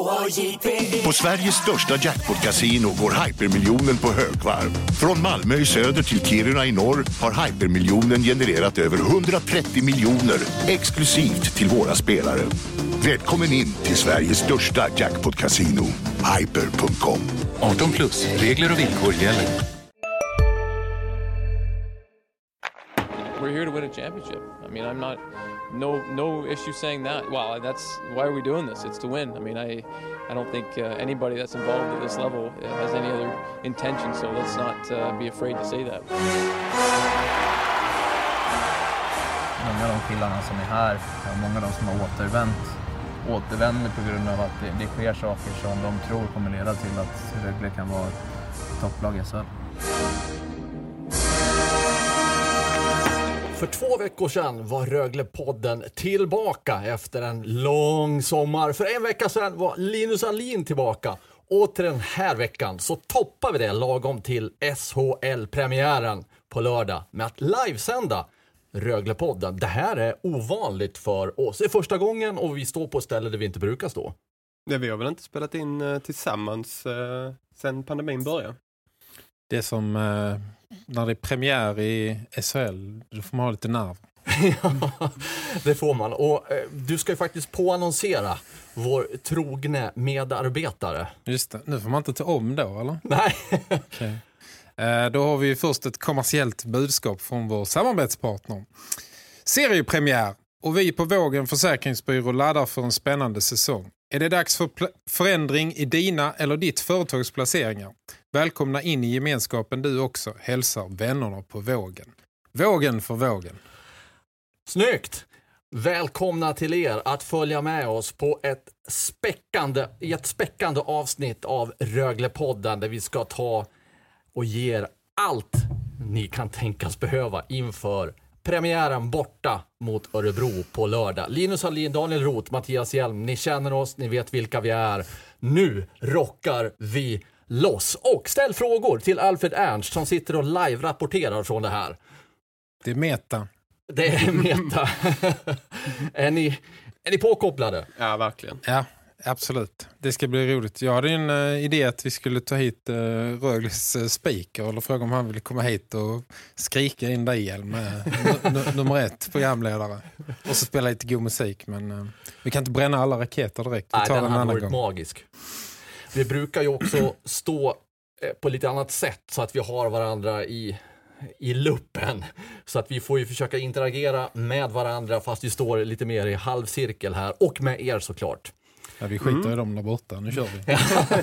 På Sveriges största jackpot-casino går hypermiljonen på högvarv. Från Malmö i söder till Kiruna i norr har hypermiljonen genererat över 130 miljoner exklusivt till våra spelare. Välkommen in till Sveriges största jackpot-casino, hyper.com. 18+, regler och villkor gäller. We're here to win a championship. I mean, I'm not, no issue saying that. Well, that's why are we doing this? It's to win. I mean, I don't think anybody that's involved at this level has any other intention. So let's not be afraid to say that. Många av de killarna som är här, många av de som har återvänder på grund av att det sker saker som de tror kommer leda till att Rögle kan vara ett topplag i SHL. För 2 veckor sedan var Rögle-podden tillbaka efter en lång sommar. För en vecka sedan var Linus Alin tillbaka. Och till den här veckan så toppar vi det lagom till SHL-premiären på lördag med att livesända Rögle-podden. Det här är ovanligt för oss. Det är första gången och vi står på ett ställe där vi inte brukar stå. Ja, vi har väl inte spelat in tillsammans sen pandemin började. Det är som när det är premiär i SHL, då får man ha lite nerv. Ja, det får man. Och du ska ju faktiskt påannonsera vår trogne medarbetare. Just det, nu får man inte ta om då, eller? Nej. Okay. Då har vi först ett kommersiellt budskap från vår samarbetspartner. Seriepremiär och vi på Vågen Försäkringsbyrå laddar för en spännande säsong. Är det dags för förändring i dina eller ditt företags placeringar? Välkomna in i gemenskapen du också, hälsar vännerna på Vågen. Vågen för Vågen. Snyggt! Välkomna till er att följa med oss på ett späckande avsnitt av Röglepodden där vi ska ta och ge er allt ni kan tänkas behöva inför premiären borta mot Örebro på lördag. Linus Alin, Daniel Roth, Mattias Hjelm, ni känner oss, ni vet vilka vi är. Nu rockar vi loss. Och ställ frågor till Alfred Ernst som sitter och live-rapporterar från det här. Det är meta. Det är meta. Är ni påkopplade? Ja, verkligen. Ja, absolut. Det ska bli roligt. Jag hade en idé att vi skulle ta hit Rögles speaker eller fråga om han vill komma hit och skrika in dig Hjelm med nummer 1 programledare. Och så spela lite god musik, men vi kan inte bränna alla raketer direkt. Vi tar Nej, den en hade annan varit gång. magisk. Vi brukar ju också stå på lite annat sätt så att vi har varandra i luppen. Så att vi får ju försöka interagera med varandra fast vi står lite mer i halvcirkel här. Och med er såklart. Ja, vi skiter i dem där borta. Nu kör vi.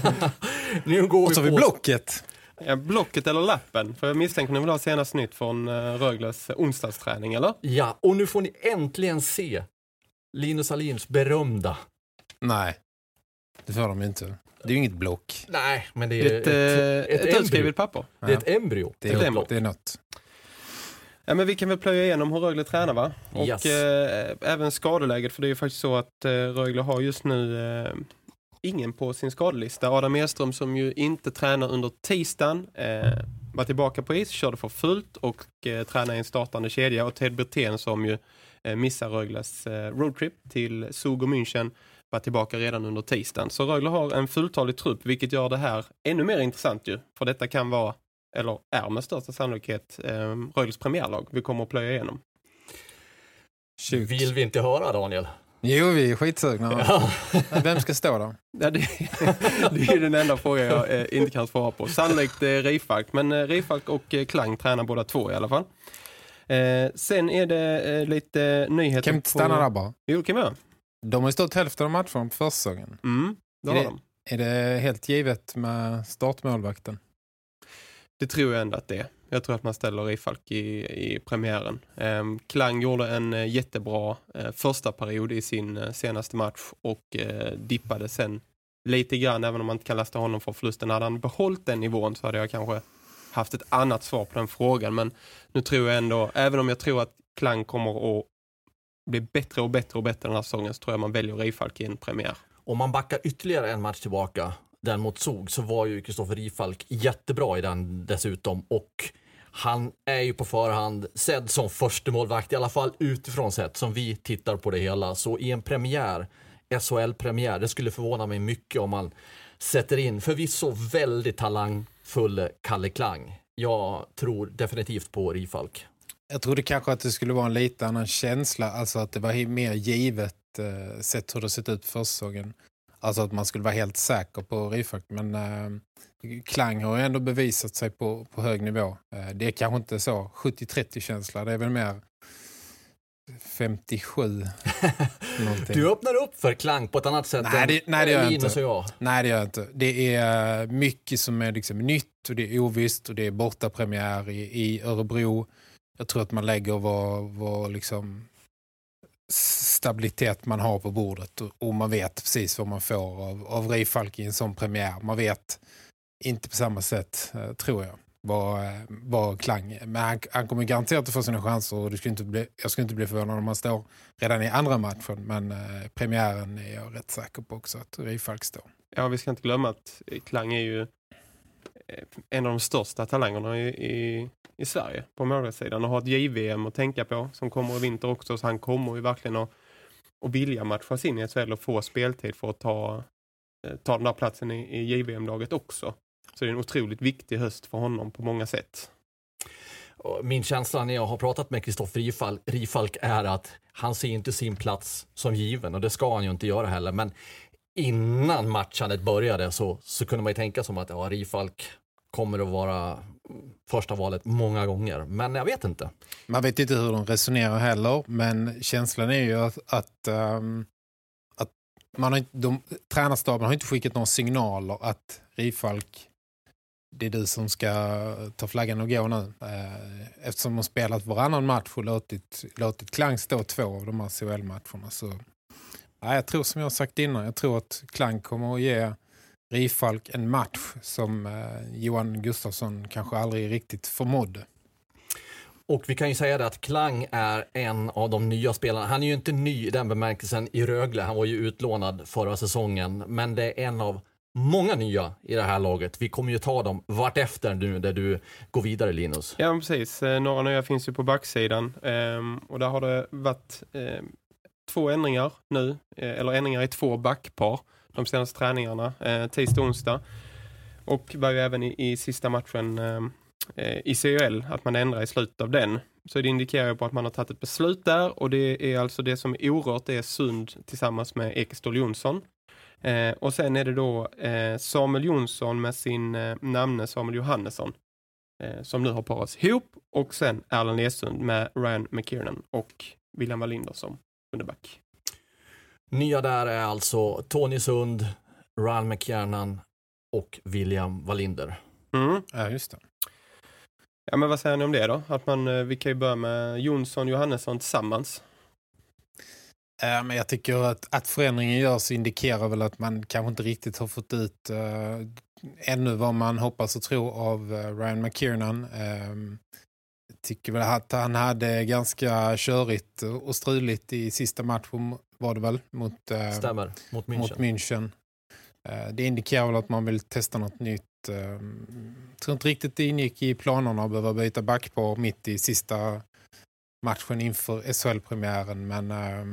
Nu går och så vi har på vi blocket. Ja, blocket eller lappen. För jag misstänker ni vill ha senast nytt från Rögles onsdagsträning, eller? Ja, och nu får ni äntligen se Linus Alins berömda. Nej, det får de inte. Det är ju inget block. Nej, men det är ett utskrivet papper. Det är ett embryo. Det är något. Ja, men vi kan väl plöja igenom hur Rögle tränar, va? Och Yes. Även skadeläget, för det är ju faktiskt så att Rögle har just nu ingen på sin skadelista. Adam Edström som ju inte tränar under tisdagen var tillbaka på is, körde för fullt och tränar i en startande kedja. Och Ted Brithén som ju missar Rögles roadtrip till Zug och München var tillbaka redan under tisdagen. Så Rögle har en fulltalig trupp, vilket gör det här ännu mer intressant ju. För detta kan vara, eller är med största sannolikhet, Rögles premiärlag vi kommer att plöja igenom. Vill vi inte höra, Daniel? Jo, vi är skitsugna. Ja. Vem ska stå då? Ja, det är den enda frågan jag inte kan svara på. Sannolikt Rifalk, men Rifalk och Klang tränar båda två i alla fall. Sen är det lite nyheter. Kan vi inte stanna där bara? Jo, kan vi göra. De har ju stått hälften av matchen på försäsongen. Det har de. Är det helt givet med startmålvakten? Det tror jag ändå att det är. Jag tror att man ställer Rifalk i premiären. Klang gjorde en jättebra första period i sin senaste match och dippade sen lite grann, även om man inte kan lasta honom för förlusten. Hade han behållit den nivån så hade jag kanske haft ett annat svar på den frågan. Men nu tror jag ändå, även om jag tror att Klang kommer att bli bättre och bättre och bättre den här säsongen, så tror jag man väljer Rifalk i en premiär. Om man backar ytterligare en match tillbaka, den mot Zug, så var ju Kristoffer Rifalk jättebra i den dessutom. Och han är ju på förhand sedd som första målvakt, i alla fall utifrån sett som vi tittar på det hela. Så i en premiär SHL-premiär. Det skulle förvåna mig mycket om man sätter in förvisso väldigt talangfull Kalle Klang. Jag tror definitivt på Rifalk. Jag trodde kanske att det skulle vara en lite annan känsla. Alltså att det var mer givet sett hur det sett ut för säsongen. Alltså att man skulle vara helt säker på Rifalk. Men Klang har ju ändå bevisat sig på hög nivå. Det är kanske inte så 70-30 känsla. Det är väl mer 57 någonting. Du öppnar upp för Klang på ett annat sätt nej, det gör jag Linus inte. och jag. Nej, det gör jag inte. Det är mycket som är liksom nytt och det är ovisst och det är bortapremiär i Örebro. Jag tror att man lägger vad liksom stabilitet man har på bordet och man vet precis vad man får av Rifalk i en sån premiär. Man vet inte på samma sätt, tror jag, vad Klang. Men han kommer garanterat att få sina chanser och jag skulle inte bli förvånad om han står redan i andra matchen. Men premiären är jag rätt säker på också att Rifalk står. Ja, vi ska inte glömma att Klang är ju en av de största talangerna i Sverige på målvaktssidan och har ett JVM att tänka på som kommer i vinter också, så han kommer ju verkligen att vilja matcha sin i SHL och få speltid för att ta den där platsen i JVM-laget också. Så det är en otroligt viktig höst för honom på många sätt. Min känsla när jag har pratat med Kristoffer Rifalk är att han ser inte sin plats som given och det ska han ju inte göra heller, men innan matchandet började så kunde man ju tänka som att Rifalk kommer att vara första valet många gånger. Men jag vet inte. Man vet inte hur de resonerar heller, men känslan är ju att tränarstaben har inte skickat några signaler att Rifalk, det är du som ska ta flaggan och gå nu. Eftersom de spelat varannan match och låtit Klang stå 2 av de här CHL-matcherna. Så jag tror som jag har sagt innan, jag tror att Klang kommer att ge Rifalk en match som Johan Gustafsson kanske aldrig riktigt förmådde. Och vi kan ju säga det att Klang är en av de nya spelarna. Han är ju inte ny i den bemärkelsen i Rögle. Han var ju utlånad förra säsongen. Men det är en av många nya i det här laget. Vi kommer ju ta dem vart efter nu där du går vidare, Linus. Ja, precis. Några nya finns ju på backsidan. Och där har det varit 2 ändringar nu. Eller ändringar i 2 backpar. De senaste träningarna. Tisdag och onsdag. Och var ju även i sista matchen i CHL att man ändrar i slutet av den. Så det indikerar ju på att man har tagit ett beslut där. Och det är alltså det som är orört. Det är Sund tillsammans med Ekestål Jonsson. Och sen är det då Samuel Jonsson med sin namne Samuel Johannesson. Som nu har parats ihop. Och sen Erland Lesund med Ryan McKiernan och William Wallinder som underback. Nya där är alltså Tony Sund, Ryan McKiernan och William Wallinder. Mm. Ja, just det. Ja, men vad säger ni om det då? Att vi kan ju börja med Jonsson och Johannesson tillsammans. Men jag tycker att förändringen görs indikerar väl att man kanske inte riktigt har fått ut ännu vad man hoppas och tror av Ryan McKiernan. Tycker väl att han hade ganska körigt och struligt i sista matchen var det väl mot München. Det indikerar väl att man vill testa något nytt. Tror inte riktigt det ingick i planerna att behöva byta back på mitt i sista matchen inför SHL-premiären, men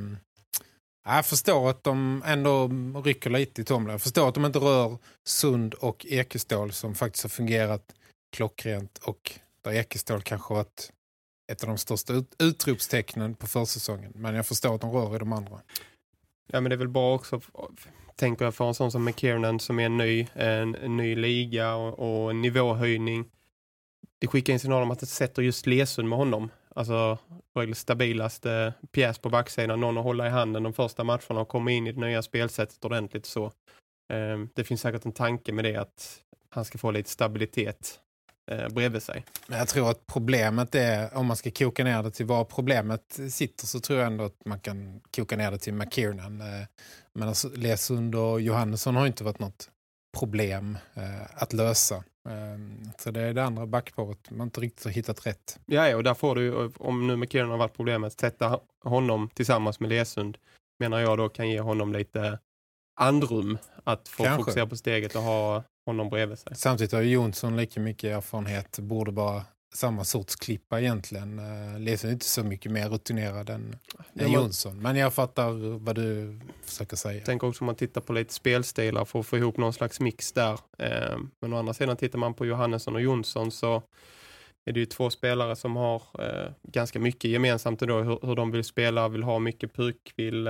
jag förstår att de ändå rycker lite i tomlen. Jag förstår att de inte rör Sund och Ekestål som faktiskt har fungerat klockrent och där Ekestål kanske varit ett av de största utropstecknen på försäsongen. Men jag förstår att de rör i de andra. Ja, men det är väl bra också, tänker jag, för en sån som McKiernan som är en ny liga och en nivåhöjning. Det skickar in signaler om att det sätter just Lesund med honom. Alltså stabilaste pjäs på backsidan. Någon att hålla i handen de första matcherna och komma in i det nya spelsättet ordentligt. Så det finns säkert en tanke med det att han ska få lite stabilitet bredvid sig. Men jag tror att problemet är, om man ska koka ner det till var problemet sitter, så tror jag ändå att man kan koka ner det till McKiernan. Men alltså, Lesund och Johannesson har inte varit något problem att lösa. Så det är det andra backparet man inte riktigt har hittat rätt. Ja, och där får du, om nu McKiernan har varit problemet, sätta honom tillsammans med Lesund, menar jag då kan ge honom lite andrum att få fokusera på steget och ha honom bredvid sig. Samtidigt har Jonsson lika mycket erfarenhet, borde bara samma sorts klippa egentligen. Lesen är inte så mycket mer rutinerad än Jonsson. Men jag fattar vad du försöker säga. Jag tänker också om man tittar på lite spelstilar för att få ihop någon slags mix där. Men å andra sidan tittar man på Johannesson och Jonsson så är det ju två spelare som har ganska mycket gemensamt då, hur de vill spela, vill ha mycket puck, vill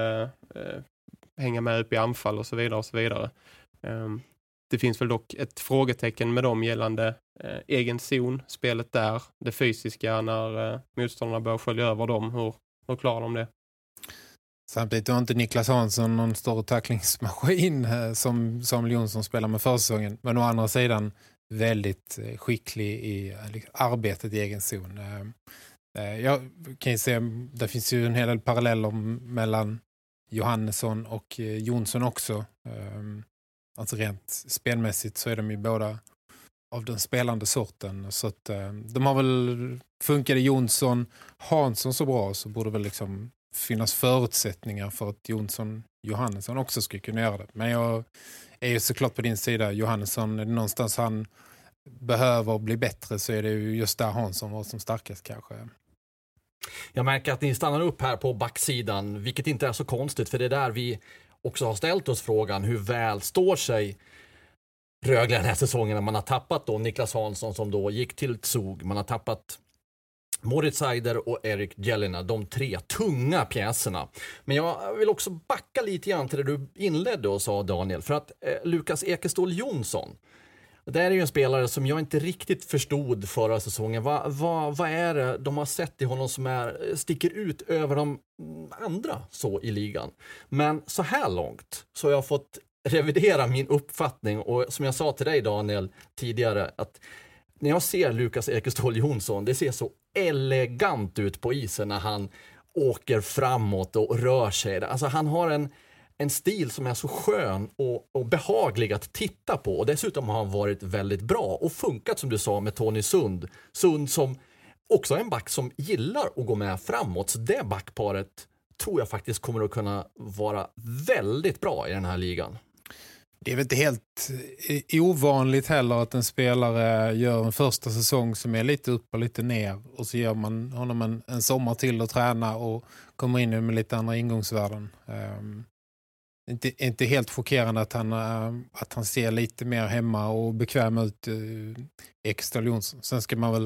hänga med upp i anfall och så vidare och så vidare. Det finns väl dock ett frågetecken med dem gällande egen zon, spelet där, det fysiska när motståndarna börjar skölja över dem. Hur klarar de det? Samtidigt var inte Niklas Hansson någon större tacklingsmaskin som Samuel Jonsson spelar med försäsongen. Men å andra sidan väldigt skicklig i arbetet i egen zon. Jag kan ju se, det finns ju en hel del paralleller mellan Johannesson och Jonsson också. Alltså rent spelmässigt så är de ju båda av den spelande sorten. Så att de har väl funkade Jonsson Hansson så bra så borde väl liksom finnas förutsättningar för att Johannesson också skulle kunna göra det. Men jag är ju såklart på din sida. Johannesson, är det någonstans han behöver bli bättre så är det ju just där Hansson var som starkast kanske. Jag märker att ni stannar upp här på backsidan, vilket inte är så konstigt för det är där vi också har ställt oss frågan hur väl står sig Rögle den här säsongen när man har tappat då Niklas Hansson som då gick till Zug. Man har tappat Moritz Seider och Erik Jelena, de 3 tunga pjäserna. Men jag vill också backa lite grann till det du inledde och sa Daniel, för att Lukas Ekeståhl Jonsson, det är ju en spelare som jag inte riktigt förstod förra säsongen. Vad är det de har sett i honom som sticker ut över de andra så i ligan? Men så här långt så har jag fått revidera min uppfattning och som jag sa till dig Daniel tidigare att när jag ser Lukas Ekeståhl Jonsson, det ser så elegant ut på isen när han åker framåt och rör sig. Alltså han har en stil som är så skön och behaglig att titta på. Och dessutom har han varit väldigt bra och funkat som du sa med Tony Sund. Sund som också är en back som gillar att gå med framåt. Så det backparet tror jag faktiskt kommer att kunna vara väldigt bra i den här ligan. Det är väl inte helt ovanligt heller att en spelare gör en första säsong som är lite upp och lite ner och så gör man honom en sommar till att träna och kommer in med lite andra ingångsvärden. Inte helt chockerande att han ser lite mer hemma och bekväm ut Ekeståhl Jonsson. Sen ska man väl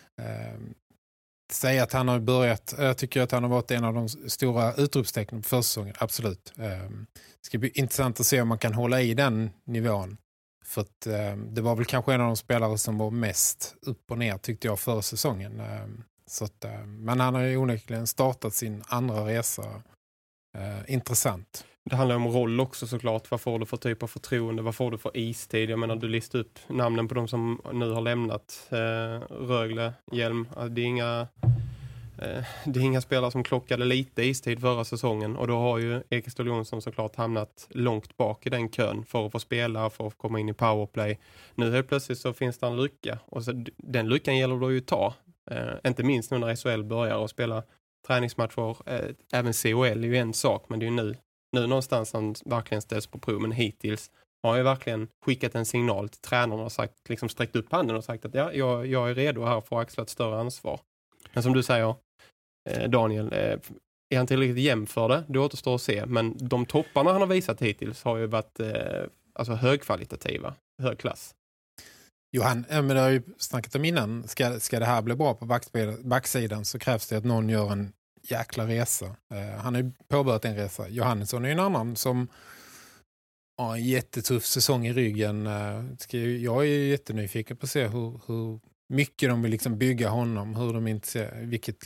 säga att han har börjat, jag tycker att han har varit en av de stora utropstecknen på försäsongen, absolut. Det ska bli intressant att se om man kan hålla i den nivån. För att det var väl kanske en av de spelare som var mest upp och ner tyckte jag förra säsongen. Så att, men han har ju onekligen startat sin andra resa. Intressant. Det handlar om roll också såklart. Vad får du för typ av förtroende? Vad får du för istid? Jag menar, du listar upp namnen på de som nu har lämnat Rögle, Hjelm. Det är inga spelare som klockade lite istid förra säsongen. Och då har ju Ekeståhl Jonsson såklart hamnat långt bak i den kön för att få spela, för att komma in i powerplay. Nu helt plötsligt så finns det en lucka. Och så, den luckan gäller då ju att ta. Inte minst nu när SHL börjar att spela träningsmatcher. Även CHL är ju en sak, men det är ju nu någonstans han verkligen ställs på prov. Men hittills har jag verkligen skickat en signal till tränarna och sagt, liksom sträckt upp handen och sagt att ja, jag är redo här för att axla ett större ansvar. Men som du säger, Daniel, är han tillräckligt jämn för det? Det återstår att se. Men de topparna han har visat hittills har ju varit alltså högkvalitativa, hög klass. Johan, men det har ju snackat om innan. Ska det här bli bra på backsidan så krävs det att någon gör en jäkla resa. Han har ju påbörjat en resa. Johannesson är ju en annan som har en jättetuff säsong i ryggen. Jag är ju jättenyfiken på att se hur mycket de vill liksom bygga honom. Hur de inte ser,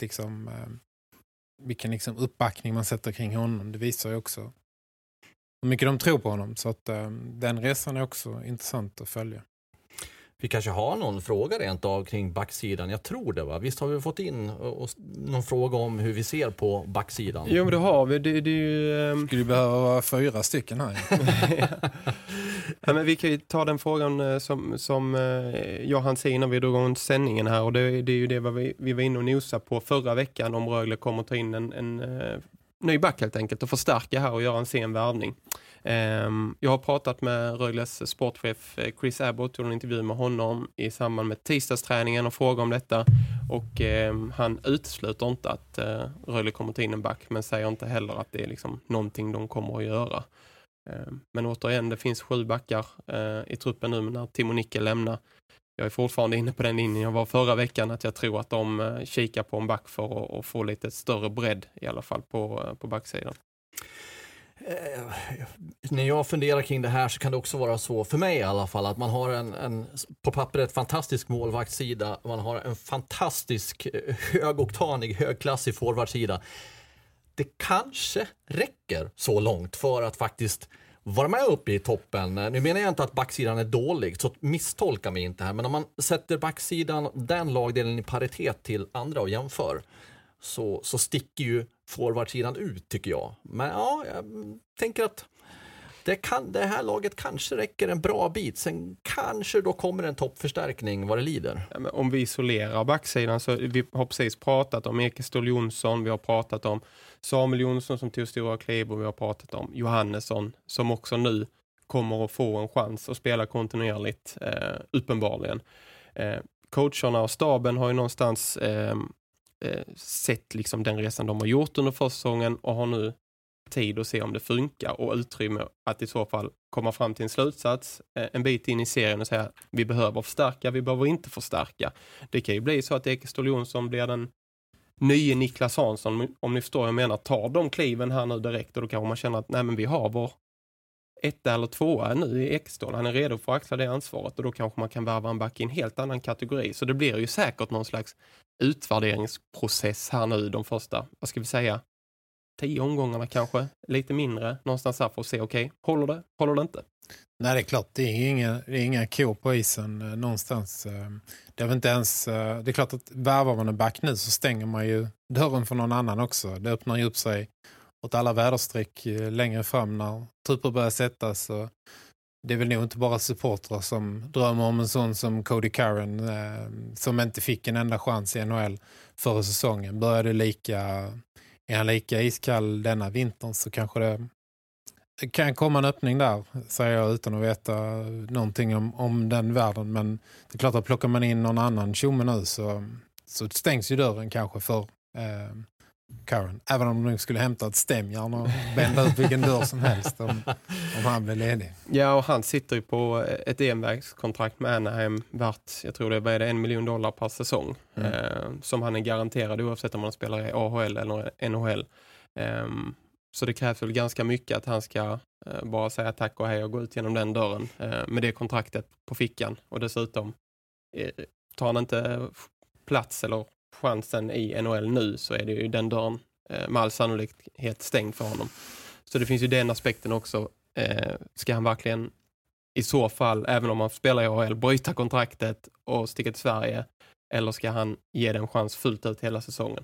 vilken liksom uppbackning man sätter kring honom. Det visar ju också hur mycket de tror på honom. Så att den resan är också intressant att följa. Vi kanske har någon fråga rent av kring backsidan. Jag tror det, va? Visst har vi fått in någon fråga om hur vi ser på backsidan? Jo, men det har vi. Det är ju... Skulle behöva vara 4 stycken här. Ja, men vi kan ju ta den frågan som jag hann se innan vi drog igång sändningen här. Och det är ju det vi var inne och nosade på förra veckan om Rögle kommer ta in en ny back helt enkelt och förstärka här och göra en sen värvning. Jag har pratat med Rögles sportchef Chris Abbott, gjorde en intervju med honom i samband med tisdagsträningen och frågade om detta. Och han utesluter inte att Rögle kommer ta in en back, men säger inte heller att det är liksom någonting de kommer att göra. Men återigen, det finns 7 backar i truppen nu när Timo Nickel lämnar. Jag är fortfarande inne på den linjen jag var förra veckan, att jag tror att de kikar på en back för att få lite större bredd i alla fall på backsidan. När jag funderar kring det här så kan det också vara så, för mig i alla fall, att man har en på pappret fantastisk målvaktssida, man har en fantastisk högoktanig, högklassig forwardsida. Det kanske räcker så långt för att faktiskt vara med uppe i toppen. Nu menar jag inte att backsidan är dålig, så misstolka mig inte här, men om man sätter backsidan, den lagdelen, i paritet till andra och jämför, så sticker ju forwardsidan ut, tycker jag. Men ja, jag tänker att det här laget kanske räcker en bra bit. Sen kanske då kommer en toppförstärkning vad det lider. Ja, men om vi isolerar backsidan, så vi har precis pratat om Ekestål Jonsson, vi har pratat om Samuel Jonsson som tog stora kliv, och vi har pratat om Johannesson som också nu kommer att få en chans att spela kontinuerligt, uppenbarligen. Coacherna och staben har ju någonstans sett liksom den resan de har gjort under försäsongen och har nu tid att se om det funkar och utrymme att i så fall komma fram till en slutsats en bit in i serien och säga vi behöver förstärka, vi behöver inte förstärka. Det kan ju bli så att Ekestål Jonsson blir den nye Niklas Hansson, om ni förstår vad jag menar, tar de kliven här nu direkt, och då kanske man känner att nej, men vi har vår 1 eller 2 nu i Ekestål. Han är redo för att axla det ansvaret, och då kanske man kan värva en back i en helt annan kategori. Så det blir ju säkert någon slags utvärderingsprocess här nu de första, vad ska vi säga, 10 omgångarna kanske, lite mindre, någonstans här för att se, okej, håller det inte? Nej, det är klart, det är inga kor på isen någonstans. Det är väl inte ens, det är klart att värvar man en back nu så stänger man ju dörren för någon annan också. Det öppnar ju upp sig åt alla väderstreck längre fram när trupper börjar sättas. Så det är väl nog inte bara supportrar som drömmer om en sån som Cody Curran som inte fick en enda chans i NHL förra säsongen. Är han lika iskall denna vintern, så kanske det kan komma en öppning där, säger jag utan att veta någonting om den världen. Men det är klart att plockar man in någon annan tjomme nu så stängs ju dörren kanske för Curran. Även om de skulle hämta ett stämjärn och bända ut vilken dörr som helst om han blir ledig. Ja, och han sitter ju på ett envägskontrakt med Anaheim värt, jag tror det är $1 miljon per säsong. Som han är garanterad oavsett om man spelar i AHL eller NHL. Så det krävs väl ganska mycket att han ska bara säga tack och hej och gå ut genom den dörren med det kontraktet på fickan. Och dessutom tar han inte plats eller chansen i NHL nu, så är det ju den dörren med all sannolikhet stängd för honom. Så det finns ju den aspekten också. Ska han verkligen i så fall, även om han spelar i AHL, bryta kontraktet och sticka till Sverige, eller ska han ge den chans fullt ut hela säsongen?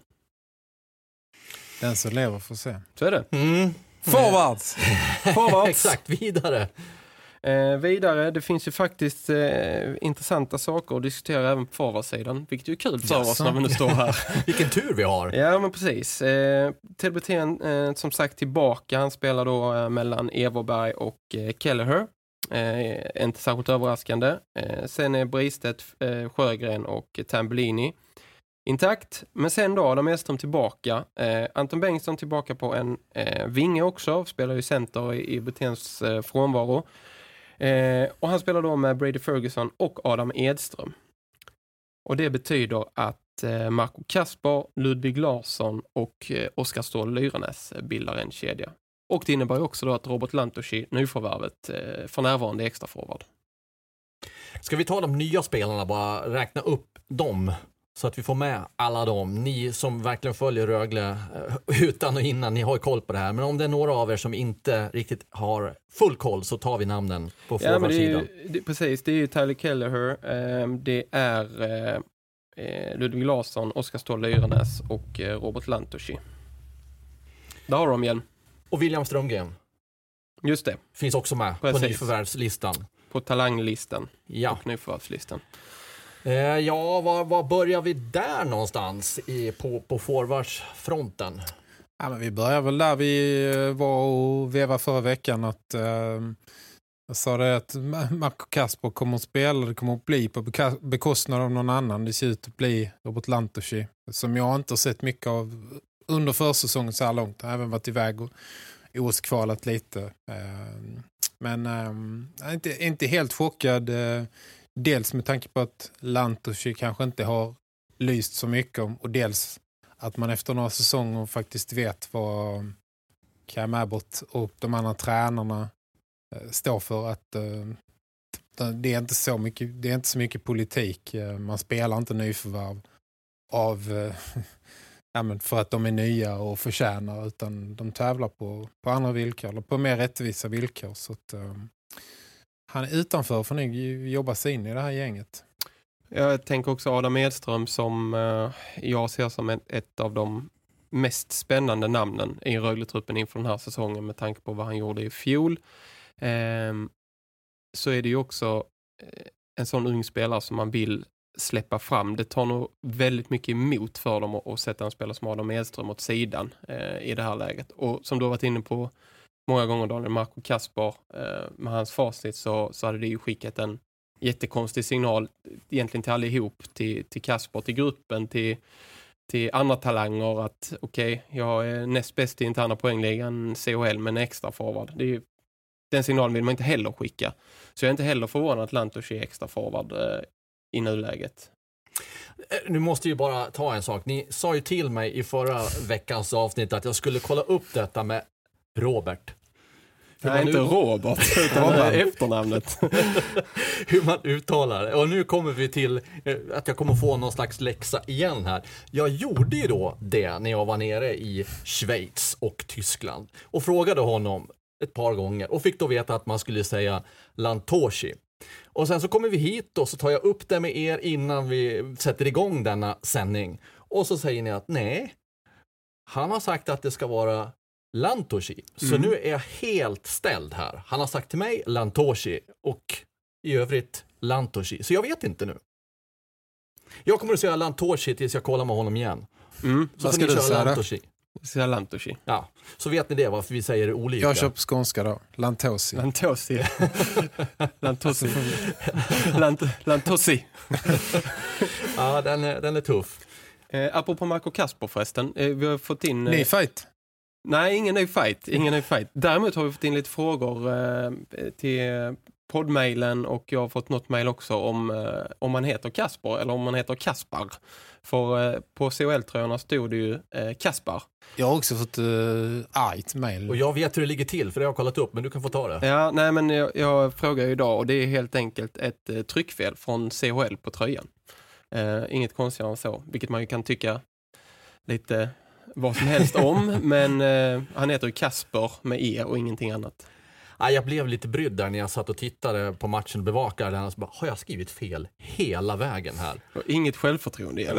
Den som lever får se. Så är det. Forwards! Exakt, vidare. Vidare, det finns ju faktiskt intressanta saker att diskutera även på forwardsidan, vilket är ju kul för oss när vi nu står här. Vilken tur vi har. Ja, men precis. Ted Brithén, som sagt, tillbaka. Han spelar då mellan Everberg och Kelleher. Inte särskilt överraskande. Sen är Bristedt, Sjögren och Tambellini intakt. Men sen då, Adam Edström tillbaka. Anton Bengtsson tillbaka på en vinge också. Spelar ju center i Briténs frånvaro. Och han spelar då med Brady Ferguson och Adam Edström. Och det betyder att Marco Kasper, Ludvig Larsson och Oskar Ståhl Lyrenäs bildar en kedja. Och det innebär också då att Robert Lantoshi, nyförvärvet, för närvarande är extra forward. Ska vi ta de nya spelarna, bara räkna upp dem så att vi får med alla dem. Ni som verkligen följer Rögle utan och innan, ni har koll på det här. Men om det är några av er som inte riktigt har full koll, så tar vi namnen på forwardsidan. Precis, det är ju Tyler Kelleher, det är Ludvig Larsson, Oskar Ståhl Lyrenäs och Robert Lantoshi. Där har de igen. Och William Strömgren. Just det. Finns också med på nyförvärvslistan. På talanglistan. Ja. Och nyförvärvslistan. Ja, var börjar vi där någonstans på forwardsfronten? Ja, men vi börjar väl där vi var och veva förra veckan att jag sa det att Marco Kasper kommer att spela, det kommer att bli på bekostnad av någon annan. Det ser ut att bli Robert Lantoshi, som jag inte har sett mycket av under försäsongen så här långt. Jag har även varit iväg och OS-kvalat lite. Men inte helt chockad. Dels med tanke på att Lantoshi kanske inte har lyst så mycket om, och dels att man efter några säsonger faktiskt vet vad Cam Abbott och de andra tränarna står för, att det är inte så mycket politik. Man spelar inte nyförvärv av för att de är nya och förtjänar, utan de tävlar på andra villkor eller på mer rättvisa villkor. Så att han är utanför för att jobba sig in i det här gänget. Jag tänker också Adam Edström som jag ser som ett av de mest spännande namnen i Rögle-truppen inför den här säsongen med tanke på vad han gjorde i fjol. Så är det ju också en sån ung spelare som man vill släppa fram. Det tar nog väldigt mycket emot för dem att sätta en spelare som Adam Edström åt sidan i det här läget. Och som du har varit inne på många gånger, Daniel, Marco Kasper, med hans facit så hade det ju skickat en jättekonstig signal egentligen till allihop, till Kasper, till gruppen, till andra talanger att okej, jag är näst bäst i interna poängligan CHL med en extra forward. Det är ju, den signalen vill man inte heller skicka. Så jag är inte heller förvånad att Lantoshi är extra forward i nuläget. Nu måste ju bara ta en sak. Ni sa ju till mig i förra veckans avsnitt att jag skulle kolla upp detta med Robert. Nej, inte Robert, utan efternamnet. Hur man uttalar det. Och nu kommer vi till att jag kommer få någon slags läxa igen här. Jag gjorde ju då det när jag var nere i Schweiz och Tyskland. Och frågade honom ett par gånger. Och fick då veta att man skulle säga Lantoshi. Och sen så kommer vi hit och så tar jag upp det med er innan vi sätter igång denna sändning. Och så säger ni att nej, han har sagt att det ska vara Lantoshi. Så nu är jag helt ställd här. Han har sagt till mig Lantoshi och i övrigt Lantoshi. Så jag vet inte nu. Jag kommer att säga Lantoshi tills jag kollar med honom igen. Så vad ska du säga Lantoshi. Säga Lantoshi. Ja, så vet ni det varför vi säger det olika. Jag köper skånska då. Lantoshi. Lantoshi. Lantoshi. Ja, den är tuff. Apropå Marco Kasper förresten. Vi har fått in... Ny fight. Nej, ingen ny fight. Däremot har vi fått in lite frågor till poddmailen och jag har fått något mejl också om man heter Kasper eller om man heter Kaspar. För på CHL-tröjorna stod det ju Kaspar. Jag har också fått argt mejl. Och jag vet hur det ligger till för det har jag kollat upp, men du kan få ta det. Ja, nej men jag frågar ju idag och det är helt enkelt ett tryckfel från CHL på tröjan. Inget konstigare än så, vilket man ju kan tycka lite vad som helst om, men han heter ju Kasper med E och ingenting annat. Ja, jag blev lite brydd där när jag satt och tittade på matchen och bevakade den och så bara, har jag skrivit fel hela vägen här? Och inget självförtroende igen.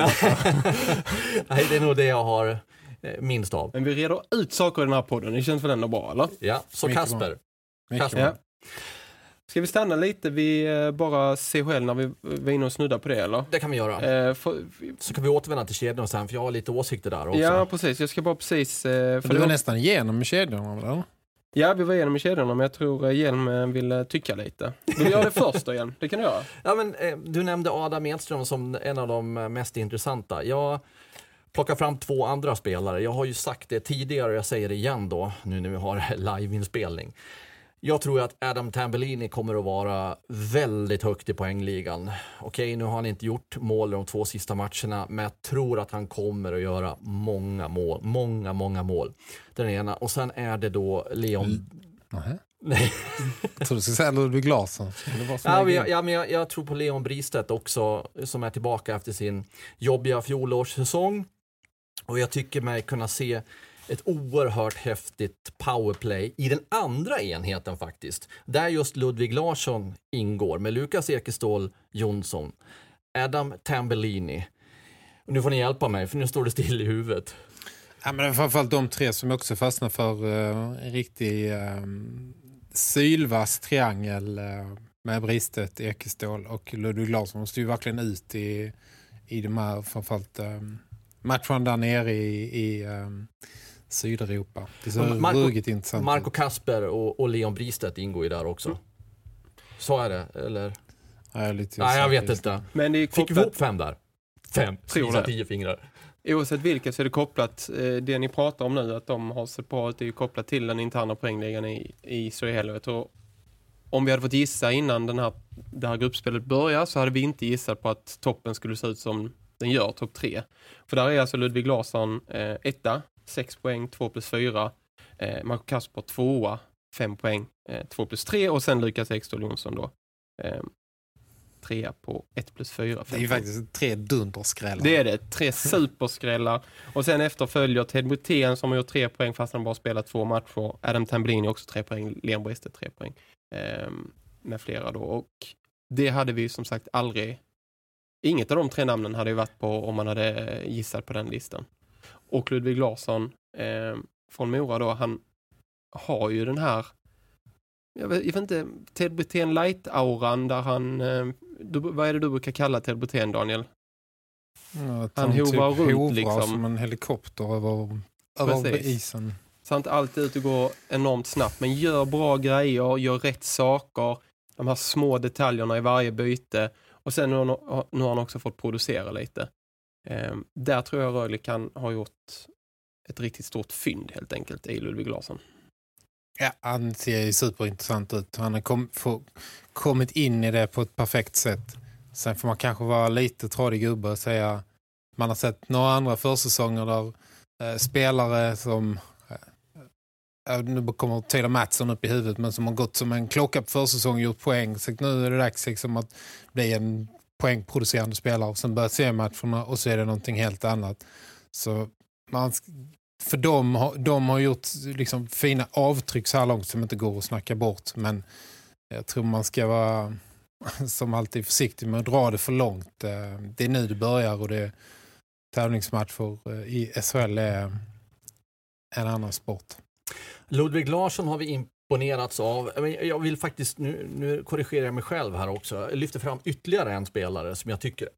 Nej, det är nog det jag har minst av. Men vi reder ut saker i den här podden, det känns väl ändå bra, eller? Ja, så Mycket Kasper. Kasper. Ja. Ska vi stanna lite vid bara CHL när vi var inne och snudda på det, eller? Det kan vi göra. Så kan vi återvända till kedjorna sen, för jag har lite åsikter där också. Ja, precis. Jag ska bara precis... För du var nästan igenom med kedjorna, eller? Ja, vi var igenom i kedjorna, men jag tror Hjelm vill tycka lite. Vill du göra det först då, Hjelm? Det kan du göra. Ja, men du nämnde Adam Edström som en av de mest intressanta. Jag plockar fram 2 andra spelare. Jag har ju sagt det tidigare och jag säger det igen då, nu när vi har liveinspelning. Jag tror att Adam Tambellini kommer att vara väldigt högt i poängligan. Okej, nu har han inte gjort mål de 2 sista matcherna, men jag tror att han kommer att göra många mål. Många mål. Den ena. Och sen är det då Leon... Nej. Jag tror du skulle säga Ludvig Larsson. Jag tror på Leon Bristedt också, som är tillbaka efter sin jobbiga fjolårssäsong. Och jag tycker mig kunna se ett oerhört häftigt powerplay i den andra enheten faktiskt. Där just Ludvig Larsson ingår med Lukas Ekeståhl Jonsson, Adam Tambellini. Och nu får ni hjälpa mig för nu står det still i huvudet. Ja, men framförallt de 3 som också fastnar för en riktig sylvass triangel med Bristedt, Ekeståhl och Ludvig Larsson. De står ju verkligen ut i de här framförallt matchen där nere i Sydeuropa. Det är så ruggigt intressant. Marco Kasper och Leon Bristedt ingår ju där också. Så är det, eller? Nej, jag vet inte. Men det är Fick vi ihop 5 där? 5, 10 fingrar. Oavsett vilka så är det kopplat, det ni pratar om nu, att de har sett på att det är kopplat till den interna poängligan i Israel. Jag tror, om vi hade fått gissa innan det här gruppspelet börjar, så hade vi inte gissat på att toppen skulle se ut som den gör, topp 3. För där är alltså Ludvig Larsson 1, 6 poäng, 2+4. Marco Kasper 2, 5 poäng, 2+3. Och sen Lukas Ekståhl Jonsson då 3 på 1+4. Det är ju faktiskt 3 dunderskrällar. Det är det, 3 superskrällar. Och sen efter följer Ted Brithén som har gjort 3 poäng fast han bara spelat 2 matcher. Adam Tambellini också 3 poäng, Leon Bristedt 3 poäng. Med flera då. Och det hade vi som sagt aldrig... Inget av de 3 namnen hade ju varit på om man hade gissat på den listan. Och Ludvig Larsson från Mora då, han har ju den här... Jag vet inte, Ted Brithén light-auran där han... vad är det du brukar kalla Ted Brithén, Daniel? Ja, han hovar typ runt liksom. Som en helikopter över isen. Så han inte alltid ut och går enormt snabbt. Men gör bra grejer, gör rätt saker. De här små detaljerna i varje byte. Och sen nu har han också fått producera lite. Där tror jag Rögle kan ha gjort ett riktigt stort fynd helt enkelt i Ludvig Larsson. Ja, han ser ju superintressant ut. Han har kommit in i det på ett perfekt sätt. Sen får man kanske vara lite tradig gubbe och säga... Man har sett några andra försäsonger där spelare som... nu kommer Taylor Mattsson upp i huvudet, men som har gått som en klocka på försäsong och gjort poäng. Så nu är det dags liksom att bli en poängproducerande spelare. Och sen börjar se matcherna och så är det någonting helt annat. Så för de har gjort liksom fina avtryck så här långt som inte går att snacka bort. Men jag tror man ska vara som alltid försiktig med att dra det för långt. Det är nu det börjar och det tävlingsmatcher i SHL är en annan sport. Ludvig Larsson har vi imponerats av. Jag vill faktiskt, nu korrigerar jag mig själv här också. Jag lyfter fram ytterligare en spelare som jag tycker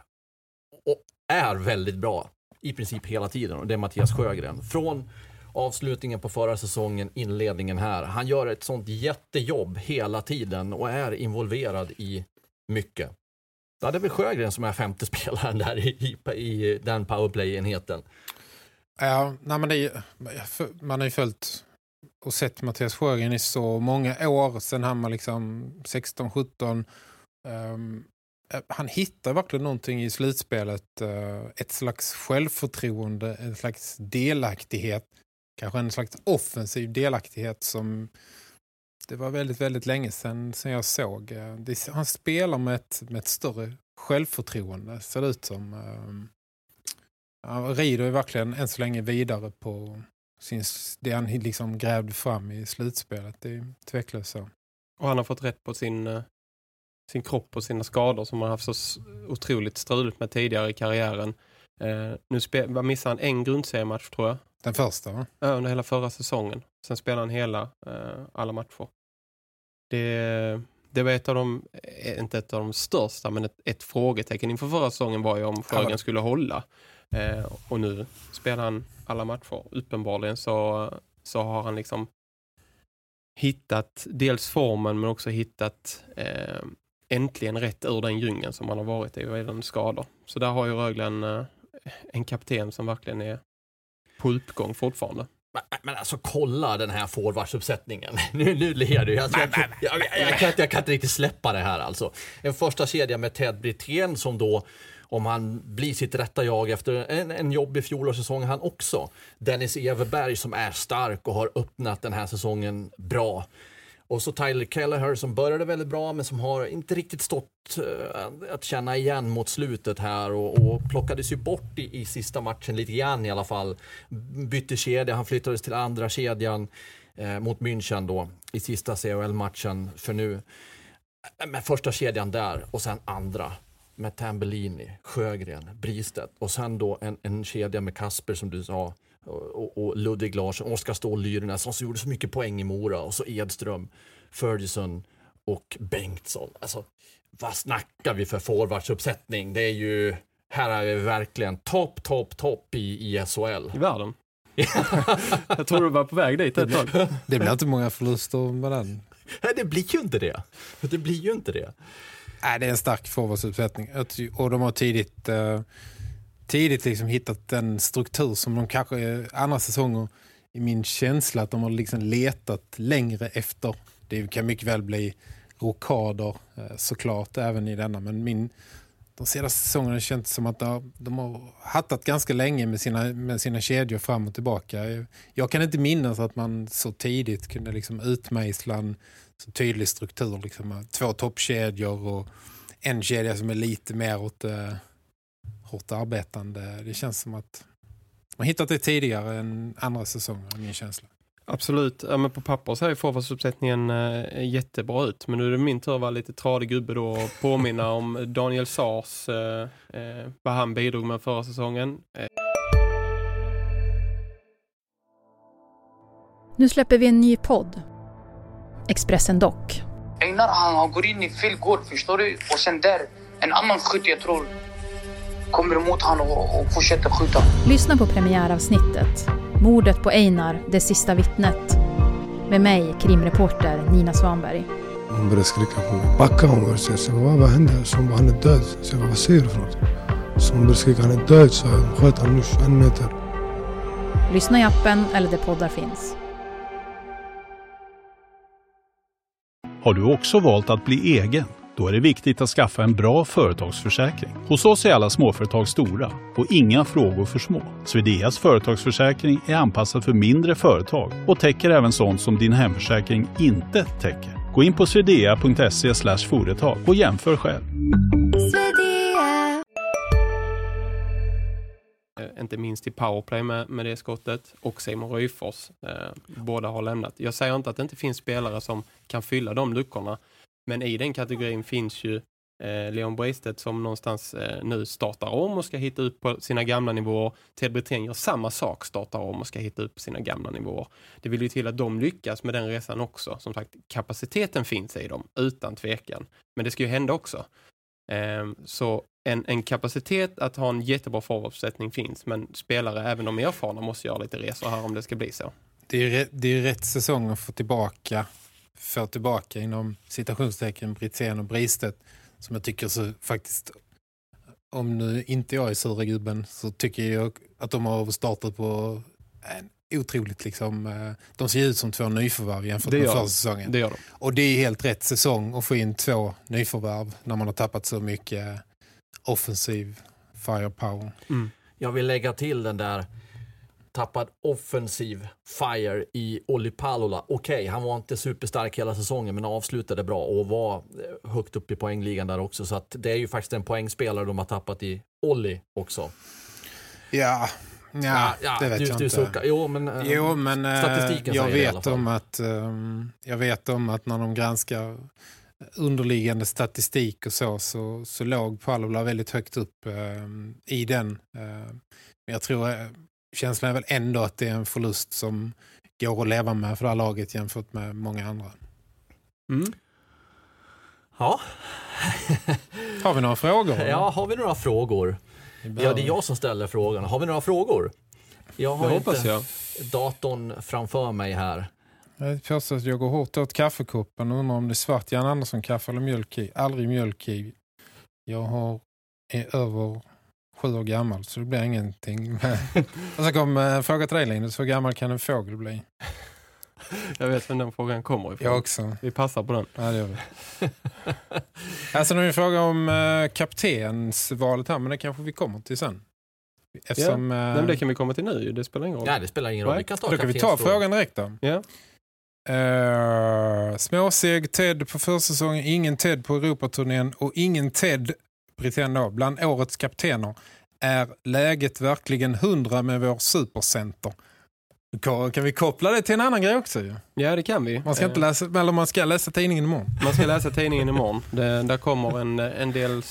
är väldigt bra i princip hela tiden. Och det är Mattias Sjögren. Från avslutningen på förra säsongen, inledningen här. Han gör ett sånt jättejobb hela tiden och är involverad i mycket. Ja, det är väl Sjögren som är 5:e spelaren där i den powerplay-enheten. Ja, nej, men man har ju följt och sett Mattias Sjögren i så många år. Sen han var liksom 16-17. Han hittar verkligen någonting i slutspelet. Ett slags självförtroende, en slags delaktighet. Kanske en slags offensiv delaktighet som det var väldigt, väldigt länge sedan jag såg. Han spelar med ett större självförtroende, ser det ut som. Han rider ju verkligen än så länge vidare på det han liksom grävde fram i slutspelet. Det är tveklöst så. Och han har fått rätt på sin kropp och sina skador som han haft så otroligt struligt med tidigare i karriären. Nu missade han en grundseriematch tror jag. Den första va? Ja, under hela förra säsongen. Sen spelade han alla matcher. Det var inte ett av de största, men ett frågetecken inför förra säsongen var ju om Sjögren skulle hålla. Och nu spelar han alla matcher. Uppenbarligen så har han liksom hittat dels formen men också hittat äntligen rätt ur den djungeln som han har varit i och är den skador. Så där har ju Rögle en kapten som verkligen är på uppgång fortfarande. Men alltså kolla den här forwardsuppsättningen. Nu ler du. Jag kan inte riktigt släppa det här alltså. En första kedja med Ted Brithén som då, om han blir sitt rätta jag efter en jobbig fjolårssäsong han också. Dennis Everberg som är stark och har öppnat den här säsongen bra. Och så Tyler Kelleher som började väldigt bra men som har inte riktigt stått att känna igen mot slutet här och plockades ju bort i sista matchen lite grann i alla fall. Bytte kedja, han flyttades till andra kedjan mot München då i sista CHL-matchen för nu. Med första kedjan där och sen andra med Tambellini, Sjögren, Bristedt och sen då en kedja med Kasper som du sa och Ludvig Larsson, Oskar Ståhl Lyrnes som gjorde så mycket poäng i Mora och så Edström, Ferguson och Bengtsson. Alltså, vad snackar vi för forwardsuppsättning? Det är ju, här är vi verkligen topp i SHL. I världen. Jag tror du var på väg dit ett tag. Det blir inte många förluster med den. Nej, det blir ju inte det. Det blir ju inte det. Nej, det är en stark forwardsuppsättning. Och de har tidigt liksom hittat den struktur som de kanske andra säsonger i min känsla att de har liksom letat längre efter. Det kan mycket väl bli rockader såklart även i denna. Men de senaste säsongerna känns som att de har hattat ganska länge med sina kedjor fram och tillbaka. Jag kan inte minnas att man så tidigt kunde liksom utmejsla en så tydlig struktur. Liksom, 2 toppkedjor och en kedja som är lite mer åt hårt arbetande. Det känns som att man hittat det tidigare än andra säsonger, min känsla. Absolut. Ja, men på papper så här forwardsuppsättningen jättebra ut. Men nu är det min tur att vara lite tradig gubbe då och påminna om Daniel Sars vad han bidrog med förra säsongen. Nu släpper vi en ny podd. Expressen Dock. Einar han går in i fel gård, förstår du? Och sen där, en annan skytt jag tror kommer emot han och fortsätter skjuta. Lyssna på premiäravsnittet. Mordet på Einar, det sista vittnet. Med mig, krimreporter Nina Svanberg. Hon började skrika på mig. Backa hon började säga. Så vad hände? Så han är död. Så vad säger du för något? Så hon började skrika, han är död. Så jag sköt han nu 21 meter. Lyssna i appen eller där poddar finns. Har du också valt att bli egen? Då är det viktigt att skaffa en bra företagsförsäkring. Hos oss är alla småföretag stora och inga frågor för små. Swedeas företagsförsäkring är anpassad för mindre företag och täcker även sånt som din hemförsäkring inte täcker. Gå in på swedea.se/företag och jämför själv. Inte minst i powerplay med det skottet och Simon Ryfors. Båda har lämnat. Jag säger inte att det inte finns spelare som kan fylla de luckorna. Men i den kategorin finns ju Leon Breistedt som någonstans nu startar om och ska hitta upp på sina gamla nivåer. Ted Brithén gör samma sak, startar om och ska hitta upp på sina gamla nivåer. Det vill ju till att de lyckas med den resan också. Som sagt, kapaciteten finns i dem, utan tvekan. Men det ska ju hända också. Så en kapacitet att ha en jättebra forwardsuppsättning finns. Men spelare, även de erfarna, måste göra lite resor här om det ska bli så. Det är rätt säsong att få tillbaka inom citationstecken Brithén och Breistedt, som jag tycker så faktiskt, om nu inte jag är sura gubben, så tycker jag att de har startat på en otroligt liksom, de ser ut som 2 nyförvärv jämfört med förra säsongen. Det gör de. Och det är helt rätt säsong att få in 2 nyförvärv när man har tappat så mycket offensiv firepower. Mm. Jag vill lägga till den där tappad offensiv fire i Olli Palola. Okej, han var inte superstark hela säsongen, men avslutade bra och var högt upp i poängligan där också. Så att det är ju faktiskt en poängspelare de har tappat i Olli också. Ja, det vet jag inte. Suckar. Jo, men statistiken jag säger det i alla fall. Jag vet om att när de granskar underliggande statistik och så låg Palola väldigt högt upp i den. Men jag tror känslan är väl ändå att det är en förlust som går att leva med för det här laget jämfört med många andra. Mm. Ja. Har vi några frågor? Ja, har vi några frågor? Ja, det är jag som ställer frågan. Har vi några frågor? Jag har inte datorn framför mig här. Jag påstår att jag går hårt åt kaffekoppen och undrar om det är svart Jan Andersson-kaffe eller mjölk i. Aldrig mjölk i. Jag är över 7 år gammal, så det blir ingenting. Och så kom fråga till dig, Linus. Hur gammal kan en fågel bli? Jag vet vem den frågan kommer ifrån. Jag också. Vi passar på den. Ja, det gör vi. Alltså nu är det en fråga om kaptensvalet här, men det kanske vi kommer till sen. Eftersom, men det kan vi komma till nu, det spelar ingen roll. Ja, det spelar ingen roll. Vi kan ta då kan vi ta frågan direkt då. Ja. Småseg Ted på försäsongen, ingen Ted på Europaturnén och ingen Ted Brithén då, bland årets kaptener. Är läget verkligen 100 med vår supercenter? Kan vi koppla det till en annan grej också? Ju? Ja, det kan vi. Man ska inte läsa, eller man ska läsa tidningen imorgon. Man ska läsa tidningen imorgon. Där kommer en del...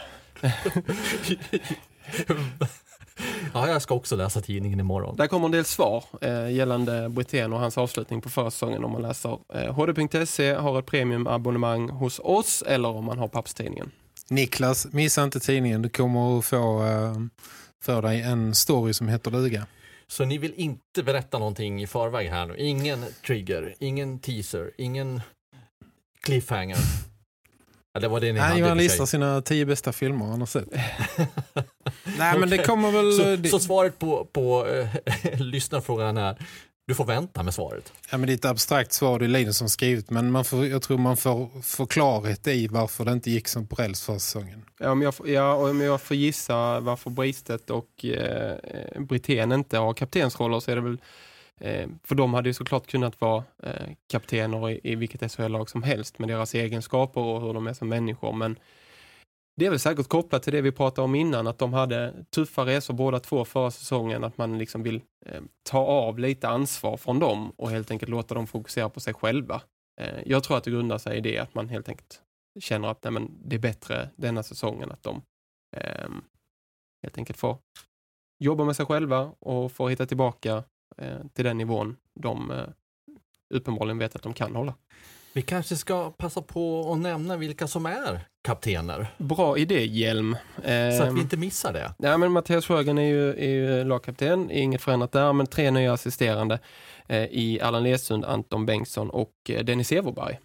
Ja, jag ska också läsa tidningen imorgon. Där kommer en del svar gällande Brithén och hans avslutning på försäsongen om man läser hd.se, har ett premiumabonnemang hos oss eller om man har pappstidningen. Niklas, missa inte tidningen. Du kommer att få för dig en story som heter duga. Så ni vill inte berätta någonting i förväg här nu? Ingen trigger, ingen teaser, ingen cliffhanger? Ja, det var det ni hade. Johan listar sina 10 bästa filmer han har sett. Nej, men det kommer väl... Så svaret på lyssnarfrågan är: du får vänta med svaret. Ja, men det är ett abstrakt svar, det är Linus som skrivit, men jag tror man får klarhet i varför det inte gick som på räls för säsongen. Om jag får gissa varför Bristet och Brithén inte har kaptensroller, så är det väl för de hade ju såklart kunnat vara kaptener i vilket SHL-lag som helst med deras egenskaper och hur de är som människor, men det är väl säkert kopplat till det vi pratade om innan, att de hade tuffa resor båda två förra säsongen, att man liksom vill ta av lite ansvar från dem och helt enkelt låta dem fokusera på sig själva. Jag tror att det grundar sig i det, att man helt enkelt känner att det är bättre denna säsongen att de helt enkelt får jobba med sig själva och får hitta tillbaka till den nivån de uppenbarligen vet att de kan hålla. Vi kanske ska passa på att nämna vilka som är kaptener. Bra idé, Hjelm. Så att vi inte missar det. Ja, men Mattias Sjögren är ju lagkapten. Inget förändrat där, men 3 nya assisterande i Allan Lesund, Anton Bengtsson och Dennis Everberg.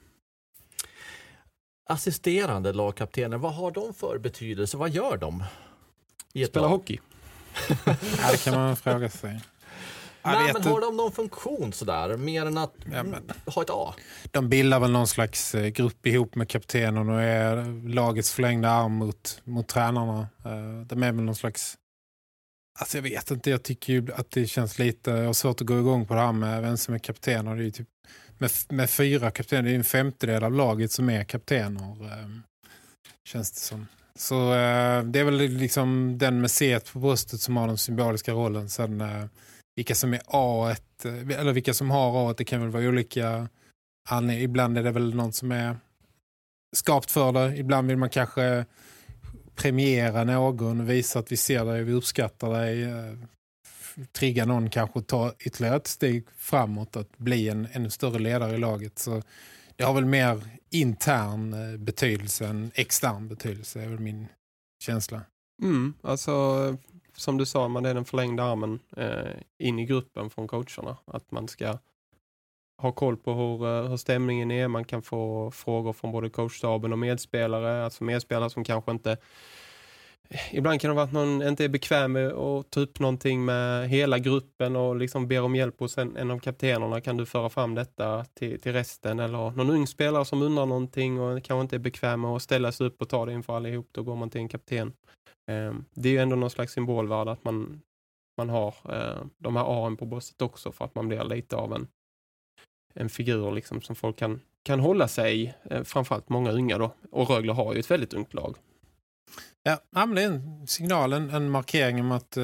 Assisterande lagkaptener, vad har de för betydelse? Vad gör de? Spelar hockey. Ja, det kan man fråga sig. Nej, men har de någon funktion sådär, mer än att ha ett A? De bildar väl någon slags grupp ihop med kaptenen och är lagets förlängda arm mot tränarna. De är väl någon slags... Alltså jag vet inte, jag tycker ju att det känns lite... Jag har svårt att gå igång på det här med vem som är kapten. Och det är typ, med 4 kaptener, det är en 50-del av laget som är kaptener. Känns det som. Så det är väl liksom den med C på bröstet som har den symboliska rollen. Sen... vilka som är A1 eller vilka som har A1, det kan väl vara olika. Ibland är det väl någon som är skapt för det. Ibland vill man kanske premiera någon, visa att vi ser dig, vi uppskattar dig, trigga någon, kanske ta ytterligare ett steg framåt, att bli en ännu större ledare i laget. Så det har väl mer intern betydelse än extern betydelse, är väl min känsla. Alltså... Som du sa, man är den förlängda armen in i gruppen från coacherna. Att man ska ha koll på hur stämningen är. Man kan få frågor från både coachstaben och medspelare. Alltså medspelare som kanske inte... Ibland kan det vara att någon inte är bekväm med att ta upp någonting med hela gruppen och liksom ber om hjälp hos en av kaptenerna. Kan du föra fram detta till resten? Eller någon ung spelare som undrar någonting och kanske inte är bekväm med att ställa sig upp och ta det inför allihop. Då går man till en kapten. Det är ju ändå någon slags symbolvärde att man har de här A-en på bröstet också, för att man blir lite av en figur liksom, som folk kan hålla sig i, framförallt många unga då. Och Rögle har ju ett väldigt ungt lag. Ja, men det är en signal, en markering om att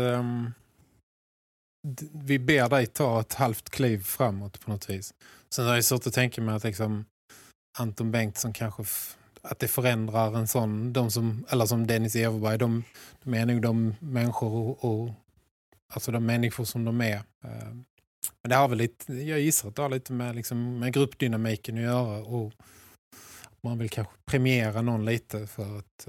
vi ber dig ta ett halvt kliv framåt på något vis. Sen har jag svårt att tänka mig att liksom Anton Bengtsson kanske... att det förändrar en sån, eller som Dennis Everberg, de är nog de människor och alltså de människor som de är. Men det har väl lite, jag gissar att det har lite med gruppdynamiken att göra, och man vill kanske premiera någon lite för att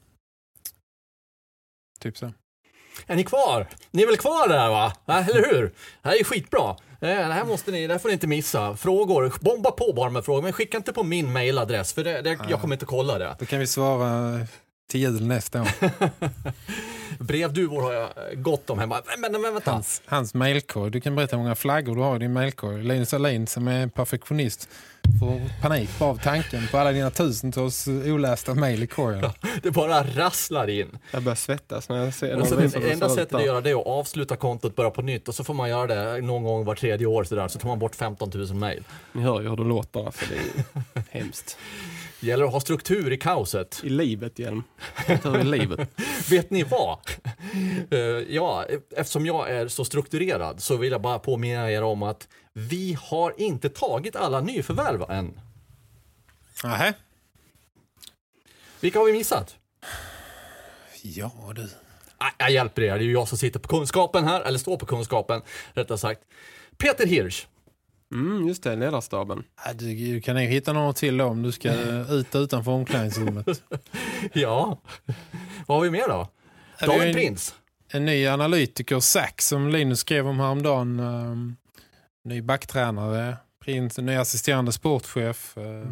typ så. Är ni kvar? Ni är väl kvar där, va? Eller hur? Det här är skitbra. Det här får ni inte missa. Frågor, bomba på bara med frågor, men skicka inte på min mailadress, för jag kommer inte kolla det. Då kan vi svara till jul nästa år. Brevduvor har jag gott om hemma. Men vänta. Hans mailkorg. Du kan berätta hur många flaggor du har i din mailkorg. Linus Alin, som är perfektionist, får panik av tanken på alla dina tusentals olästa mail i korgen. Ja, det bara rasslar in. Jag börjar svettas när jag ser det. Det enda sättet att göra det är att avsluta kontot, börja på nytt, och så får man göra det någon gång var 3:e år så tar man bort 15 000 mail. Ni hör ju hur det låter, för det är hemskt. Det gäller att ha struktur i kaoset. I livet, Hjelm. I livet. Vet ni vad? Ja, eftersom jag är så strukturerad så vill jag bara påminna er om att vi har inte tagit alla nyförvärv än. Nähä. Vilka har vi missat? Ja, du. Jag hjälper er. Det är ju jag som sitter på kunskapen här, eller står på kunskapen, rättare sagt. Peter Hirsch. Just det, ledarstaben. Du kan ju hitta någon till då, om du ska utanför omklädningsrummet. Ja. Vad har vi mer då? David Prins. en ny analytiker, Zack, som Linus skrev om häromdagen. Ny backtränare, ny assisterande sportchef.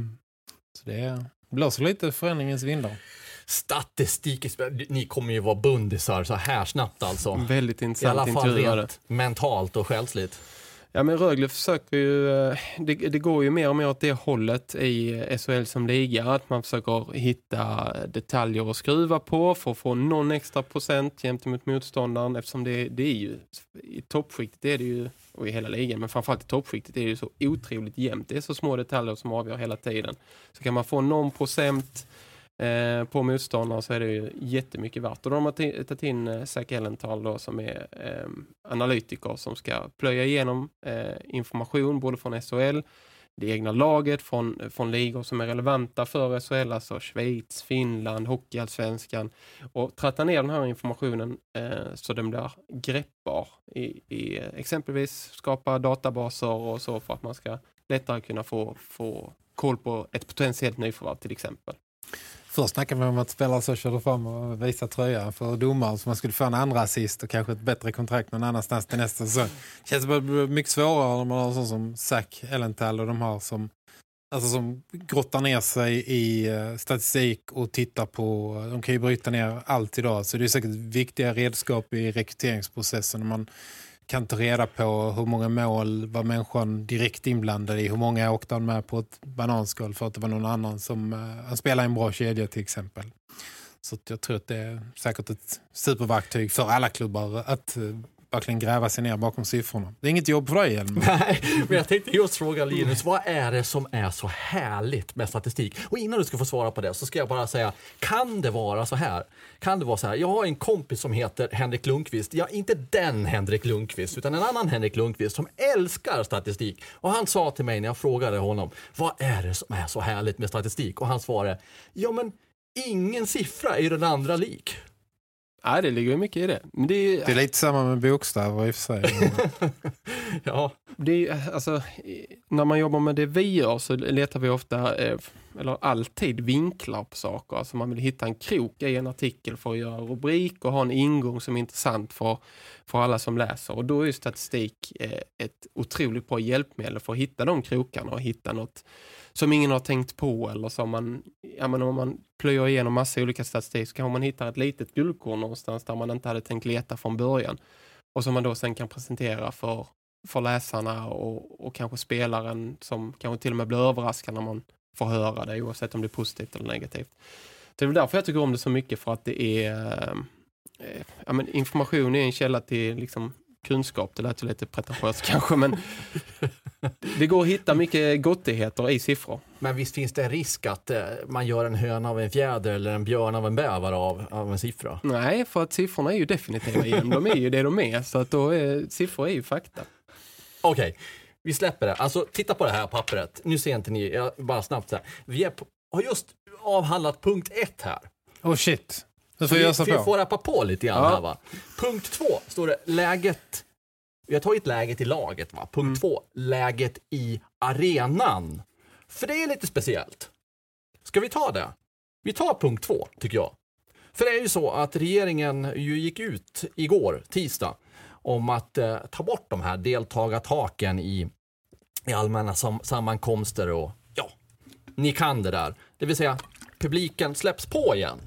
Så det blåser lite förändringens vindar. Statistik, ni kommer ju vara bundisar så här snabbt alltså. Väldigt intressant. I alla fall rent mentalt och själsligt. Ja, men Rögle försöker ju, det går ju mer och mer åt det hållet i SHL som liga, att man försöker hitta detaljer att skruva på för att få någon extra procent gentemot motståndaren, eftersom det är ju i toppskiktet är det ju, och i hela ligan, men framförallt i toppskiktet är det ju så otroligt jämnt. Det är så små detaljer som avgör hela tiden. Så kan man få någon procent på motståndare så är det ju jättemycket värt. Och de har tagit in Zack Ellenthal då, som är analytiker som ska plöja igenom information både från SHL, det egna laget, från ligor som är relevanta för SHL, alltså Schweiz, Finland, Hockeyallsvenskan, och tratta ner den här informationen så den blir greppbar i exempelvis skapa databaser och så, för att man ska lättare kunna få koll på ett potentiellt nyförvärv till exempel. Först snackade vi om att spelare så körde fram och visa tröja för domaren, så man skulle få en andra assist och kanske ett bättre kontrakt någon annanstans till nästa säsong. Det känns bara mycket svårare när man har sån som Zack Ellenthal och de har som grottar ner sig i statistik och tittar på, de kan ju bryta ner allt idag, så det är säkert viktiga redskap i rekryteringsprocessen när man kan ta reda på hur många mål var människan direkt inblandad i, hur många åkte han med på ett bananskal för att det var någon annan som han spelar en bra kedja till exempel. Så jag tror att det är säkert ett superverktyg för alla klubbar att verkligen gräva sig ner bakom siffrorna. Det är inget jobb för dig, Elmer. Nej, men jag tänkte just fråga Linus, vad är det som är så härligt med statistik? Och innan du ska få svara på det så ska jag bara säga, kan det vara så här? Kan det vara så här? Jag har en kompis som heter Henrik Lundqvist. Ja, inte den Henrik Lundqvist, utan en annan Henrik Lundqvist som älskar statistik. Och han sa till mig när jag frågade honom, vad är det som är så härligt med statistik? Och han svarade, ja men ingen siffra är ju den andra lik. Nej, det ligger ju mycket i det. Men det är lite samma med bokstäver i och för sig. Ja, det är, alltså, när man jobbar med det vi gör så letar vi ofta, eller alltid, vinklar på saker. Alltså man vill hitta en krok i en artikel för att göra rubrik och ha en ingång som är intressant för alla som läser. Och då är ju statistik ett otroligt bra hjälpmedel för att hitta de krokarna och hitta något som ingen har tänkt på, eller som man, ja, men om man plöjer igenom massa olika statistik så kan man hitta ett litet guldkorn någonstans där man inte hade tänkt leta från början, och som man då sen kan presentera för läsarna och kanske spelaren, som kanske till och med blir överraskad när man får höra det, oavsett om det är positivt eller negativt. Det är därför jag tycker om det så mycket, för att det är ja, men information är en källa till liksom kunskap. Det lät ju lite pretentiöst kanske, men det går att hitta mycket gottigheter i siffror. Men visst finns det en risk att man gör en höna av en fjäder eller en björn av en bävare av en siffra? Nej, för att siffrorna är ju definitiva igen. De är ju det de är, så att då siffror är ju fakta. Okej, vi släpper det. Alltså, titta på det här pappret. Nu ser inte ni, jag bara snabbt så här. Vi har just avhandlat punkt 1 här. Oh shit. Vi får rappa på lite grann här, va? Punkt 2 står det läget. Vi har tagit läget i laget, va? Punkt 2, läget i arenan. För det är lite speciellt. Ska vi ta det? Vi tar punkt 2, tycker jag. För det är ju så att regeringen ju gick ut igår, tisdag, om att ta bort de här deltagartaken i allmänna sammankomster och ja, ni kan det där. Det vill säga, publiken släpps på igen.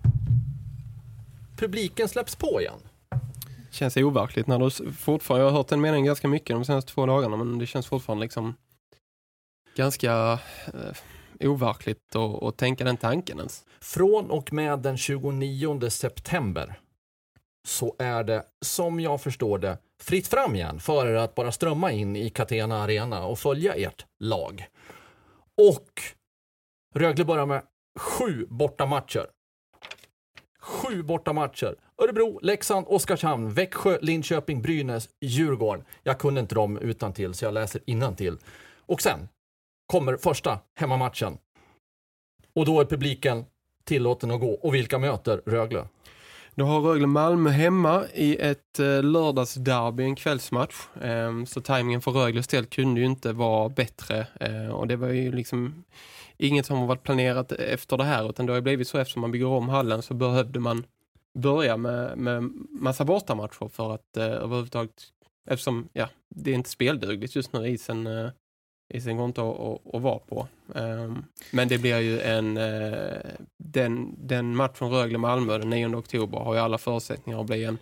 Publiken släpps på igen. Känns overkligt när du fortfarande, jag har hört den meningen ganska mycket de senaste 2 dagarna, men det känns fortfarande liksom ganska overkligt att tänka den tanken ens. Från och med den 29 september så är det, som jag förstår det, fritt fram igen för er att bara strömma in i Catena Arena och följa ert lag. Och Rögle börjar med 7 bortamatcher. 7 bortamatcher. Örebro, Leksand, Oskarshamn, Växjö, Linköping, Brynäs, Djurgården. Jag kunde inte dem utan till, så jag läser innantill. Och sen kommer första hemmamatchen. Och då är publiken tillåten att gå. Och vilka möter Rögle? Då har Rögle Malmö hemma i ett lördagsderby, en kvällsmatch. Så tajmingen för Rögles del kunde ju inte vara bättre. Och det var ju liksom inget som har varit planerat efter det här, utan det har blivit så, eftersom man bygger om hallen så behövde man börja med massa bortamatcher för att överhuvudtaget, eftersom det är inte speldugligt just nu, isen går inte att vara på. Men det blir ju den matchen Rögle-Malmö den 9 oktober har ju alla förutsättningar att bli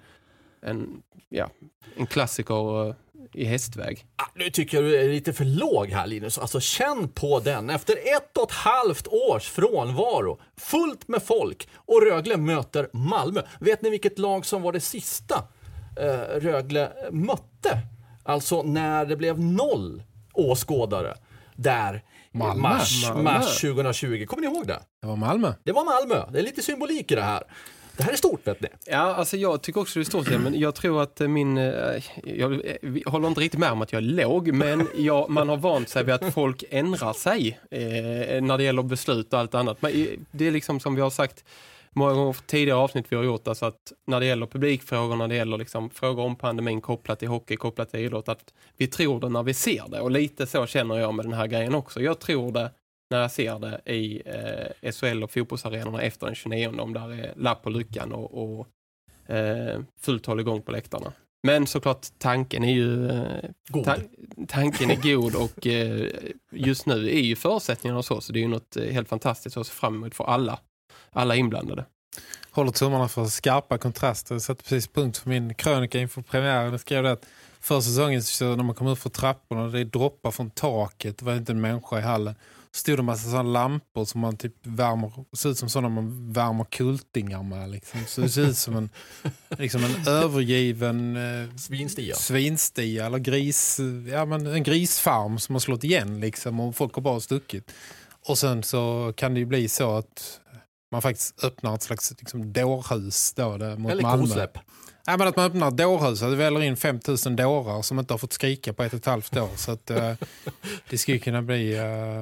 en klassiker i hästväg. Nu tycker jag du är lite för låg här, Linus. Alltså känn på den. Efter 1,5 års frånvaro, fullt med folk, och Rögle möter Malmö. Vet ni vilket lag som var det sista Rögle mötte? Alltså när det blev 0 åskådare där mars 2020. Kommer ni ihåg det? Det var Malmö. Det var Malmö. Det är lite symbolik i det här. Det här är stort, vet ni. Ja, alltså jag tycker också det är stort, men jag tror att jag håller inte riktigt med om att jag är låg, men man har vant sig vid att folk ändrar sig när det gäller beslut och allt annat. Men det är liksom som vi har sagt många gånger tidigare avsnitt vi har gjort, alltså att när det gäller publikfrågor, när det gäller liksom frågor om pandemin kopplat till hockey, kopplat till idrott, att vi tror det när vi ser det. Och lite så känner jag med den här grejen också. Jag tror det när jag ser det i SHL och fotbollsarenorna efter den 29, om där är lapp på luckan och fullt håll igång på läktarna. Men såklart tanken är ju tanken är god och just nu är ju förutsättningarna så det är ju något helt fantastiskt att se fram emot för alla inblandade. Håller tummarna för skarpa kontraster. Jag satte precis punkt för min krönika inför premiären. Jag skrev det att för säsongen så när man kom upp för trapporna, det droppar från taket, det var inte en människa i hallen. Stod det en massa sådana lampor som man typ värmer, ser ut som sådana man värmer kultingar med liksom. Så det ser ut som en övergiven svinstia eller en grisfarm som har slått igen liksom, och folk har bara stuckit. Och sen så kan det ju bli så att man faktiskt öppnar ett slags liksom dårhus då mot eller Malmö. Kosläpp. Ja, men att man öppnar ett dårhus, att det väller in 5000 dårar som inte har fått skrika på 1,5 år. Så att det skulle kunna bli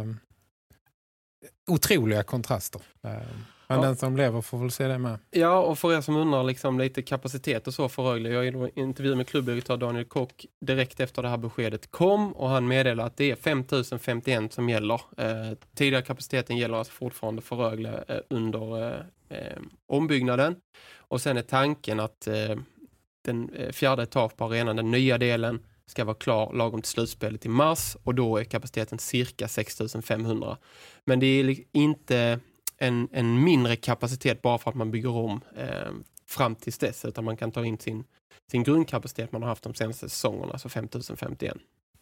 otroliga kontraster. Men den som lever får väl se det med. Ja, och för er som undrar liksom lite kapacitet och så för Rögle. Jag intervjuade med klubbdirektör Daniel Kock direkt efter det här beskedet kom, och han meddelade att det är 5051 som gäller. Tidigare kapaciteten gäller alltså fortfarande för Rögle under ombyggnaden. Och sen är tanken att den fjärde etapp på arenan, den nya delen, ska vara klar lagom till slutspelet i mars, och då är kapaciteten cirka 6500. Men det är inte en mindre kapacitet bara för att man bygger om fram till dess, utan man kan ta in sin grundkapacitet man har haft de senaste säsongerna, alltså 5051.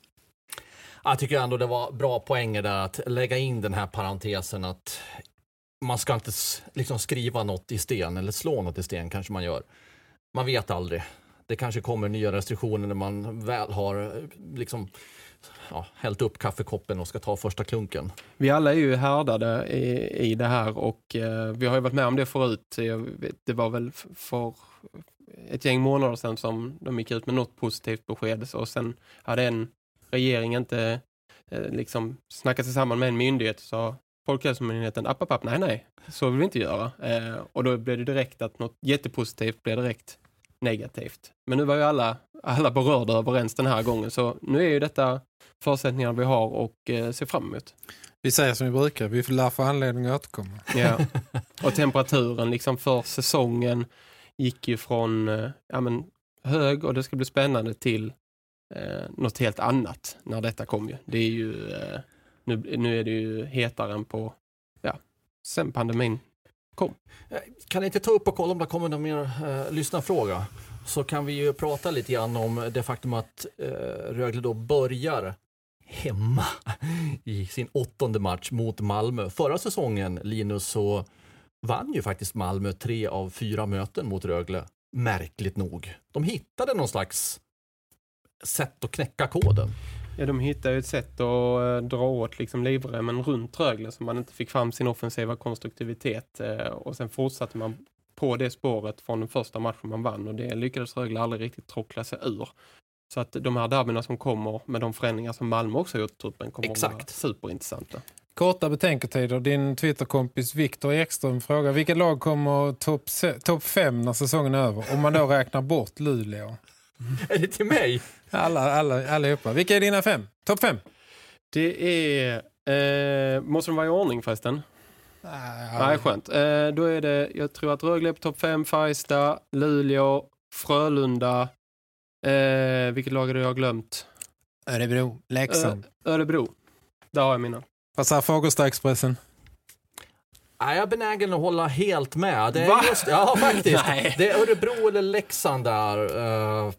Jag tycker ändå det var bra poänger där att lägga in den här parentesen att man ska inte liksom skriva något i sten eller slå något i sten, kanske man gör. Man vet aldrig. Det kanske kommer nya restriktioner när man väl har liksom hällt upp kaffekoppen och ska ta första klunken. Vi alla är ju härdade i det här, och vi har ju varit med om det förut. Det var väl för ett gäng månader sedan som de gick ut med något positivt besked, och sen hade en regering inte liksom snackat sig samman med en myndighet, så Folkhälsomyndigheten, nej, så vill vi inte göra. Och då blev det direkt att något jättepositivt blev direkt negativt. Men nu var ju alla berörda överens den här gången, så nu är ju detta förutsättningar vi har och ser fram emot. Vi säger som vi brukar, vi får få anledning att återkomma. Ja. Och temperaturen liksom för säsongen gick ju från hög, och det ska bli spännande, till något helt annat när detta kom ju. Det är ju nu är det ju hetare än på sen pandemin kom. Kan ni inte ta upp och kolla om det kommer någon mer lyssnarfråga? Så kan vi ju prata lite grann om det faktum att Rögle då börjar hemma i sin 8:e match mot Malmö. Förra säsongen, Linus, så vann ju faktiskt Malmö 3 av 4 möten mot Rögle. Märkligt nog. De hittade någon slags sätt att knäcka koden. Ja, de hittade ju ett sätt att dra åt liksom livremmen runt Rögle, så man inte fick fram sin offensiva konstruktivitet, och sen fortsatte man på det spåret från den första matchen man vann, och det lyckades Rögle aldrig riktigt tråckla sig ur. Så att de här derbyna som kommer med de förändringar som Malmö också har gjort i truppen kommer att vara superintressanta. Korta betänketider. Din Twitterkompis Viktor Ekström frågar, vilket lag kommer topp 5 när säsongen är över? Om man då räknar bort Luleå. Är det till mig? Allihopa. Vilka är dina 5? Topp 5? Det är... måste de vara i ordning förresten? Nej, skönt. Då är det, jag tror att Rögle är på topp 5, Färjestad, Luleå, Frölunda. Vilket lag är det jag har glömt? Örebro, Leksand. Örebro. Där har jag mina. Vad sa Fagersta-Expressen? Jag är benägen att hålla helt med. Det är just, ja, faktiskt. Det är Örebro eller Leksand där.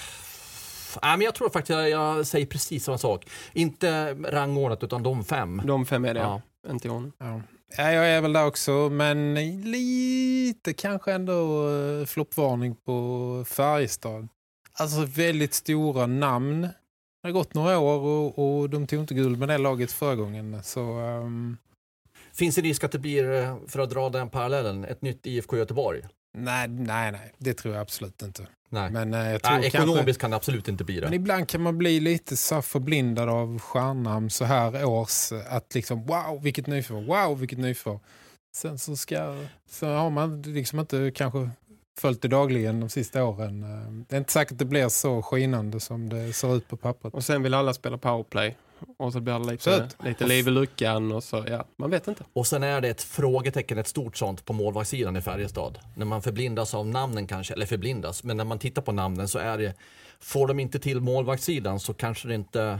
Men jag tror faktiskt jag säger precis samma sak. Inte rangordnat utan de 5. De 5 är det, ja. Inte hon. Ja. Jag är väl där också, men lite kanske ändå floppvarning på Färjestad. Alltså väldigt stora namn. Det har gått några år och de tog inte guld med det laget förra gången. Så, Finns det risk att det blir, för att dra den parallellen, ett nytt IFK Göteborg? Nej. Det tror jag absolut inte. Nej. Men jag tror ekonomiskt kan det absolut inte bli det. Men ibland kan man bli lite så förblindad av stjärnamn så här års. Att liksom, wow, vilket nyförvärv. Sen så har man liksom inte kanske följt det dagligen de sista åren. Det är inte säkert att det blir så skinande som det ser ut på pappret. Och sen vill alla spela powerplay. Och så blir det lite liv i luckan och så, ja, man vet inte. Och sen är det ett frågetecken, ett stort sånt på målvaktssidan i Färjestad. När man förblindas av namnen kanske, eller förblindas, men när man tittar på namnen så är det, får de inte till målvaktssidan så kanske det inte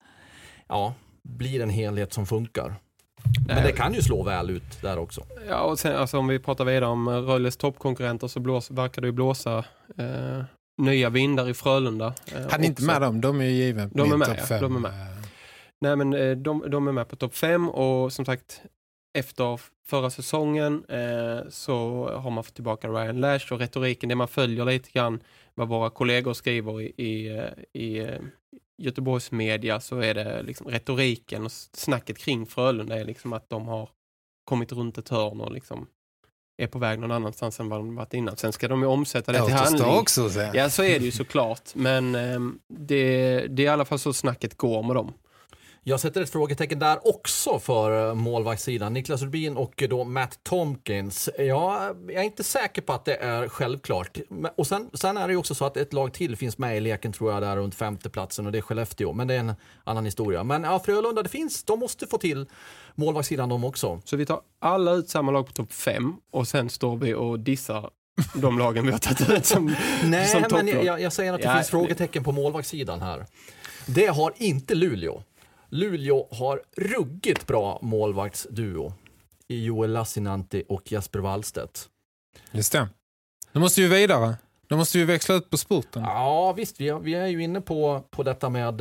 blir en helhet som funkar. Men det kan ju slå väl ut där också. Ja, och sen alltså, om vi pratar vidare om Röjles toppkonkurrenter så verkar det ju blåsa nya vindar i Frölunda. Han är inte med dem, de är ju given på topp 5. De är med. Nej, men de är med på topp 5 och som sagt efter förra säsongen så har man fått tillbaka Ryan Lash och retoriken, det man följer lite grann vad våra kollegor skriver i Göteborgs media, så är det liksom retoriken och snacket kring Frölunda är liksom att de har kommit runt ett hörn och liksom är på väg någon annanstans än vad de varit innan. Sen ska de ju omsätta det till handling. Också, ja, så är det ju såklart. Men det är i alla fall så snacket går med dem. Jag sätter ett frågetecken där också för målvaktssidan. Niklas Rubin och då Matt Tomkins. Jag är inte säker på att det är självklart. Och sen är det ju också så att ett lag till finns med i leken tror jag där runt 5:e platsen och det är Skellefteå. Men det är en annan historia. Men ja, Frölunda det finns. De måste få till målvaktssidan de också. Så vi tar alla ut samma lag på topp 5 och sen står vi och dissar de lagen vi har tagit ut som Nej, som men jag säger att det finns frågetecken på målvaktssidan här. Det har inte Luleå. Luleå har ruggigt bra målvaktsduo i Joel Lassinantti och Jesper Wallstedt. Just det. Nu måste ju vidare. Nu måste vi växla ut på sporten. Ja visst, vi är ju inne på detta med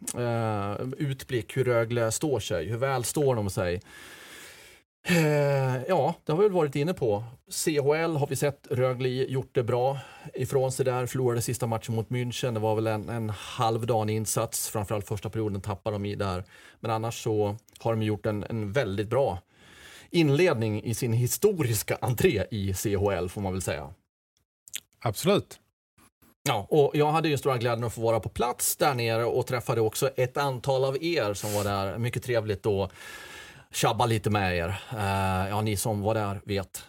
utblick, hur Rögle står sig. Hur väl står de sig? Ja, det har vi väl varit inne på. CHL har vi sett Rögle gjort det bra ifrån sig där. Förlorade sista matchen mot München. Det var väl en halvdan insats. Framförallt första perioden tappade de i där. Men annars så har de gjort en väldigt bra inledning i sin historiska entré i CHL får man väl säga. Absolut. Ja, och jag hade ju stora glädjen att få vara på plats där nere och träffade också ett antal av er som var där. Mycket trevligt då. Tjabba lite med er. Ja, ni som var där vet.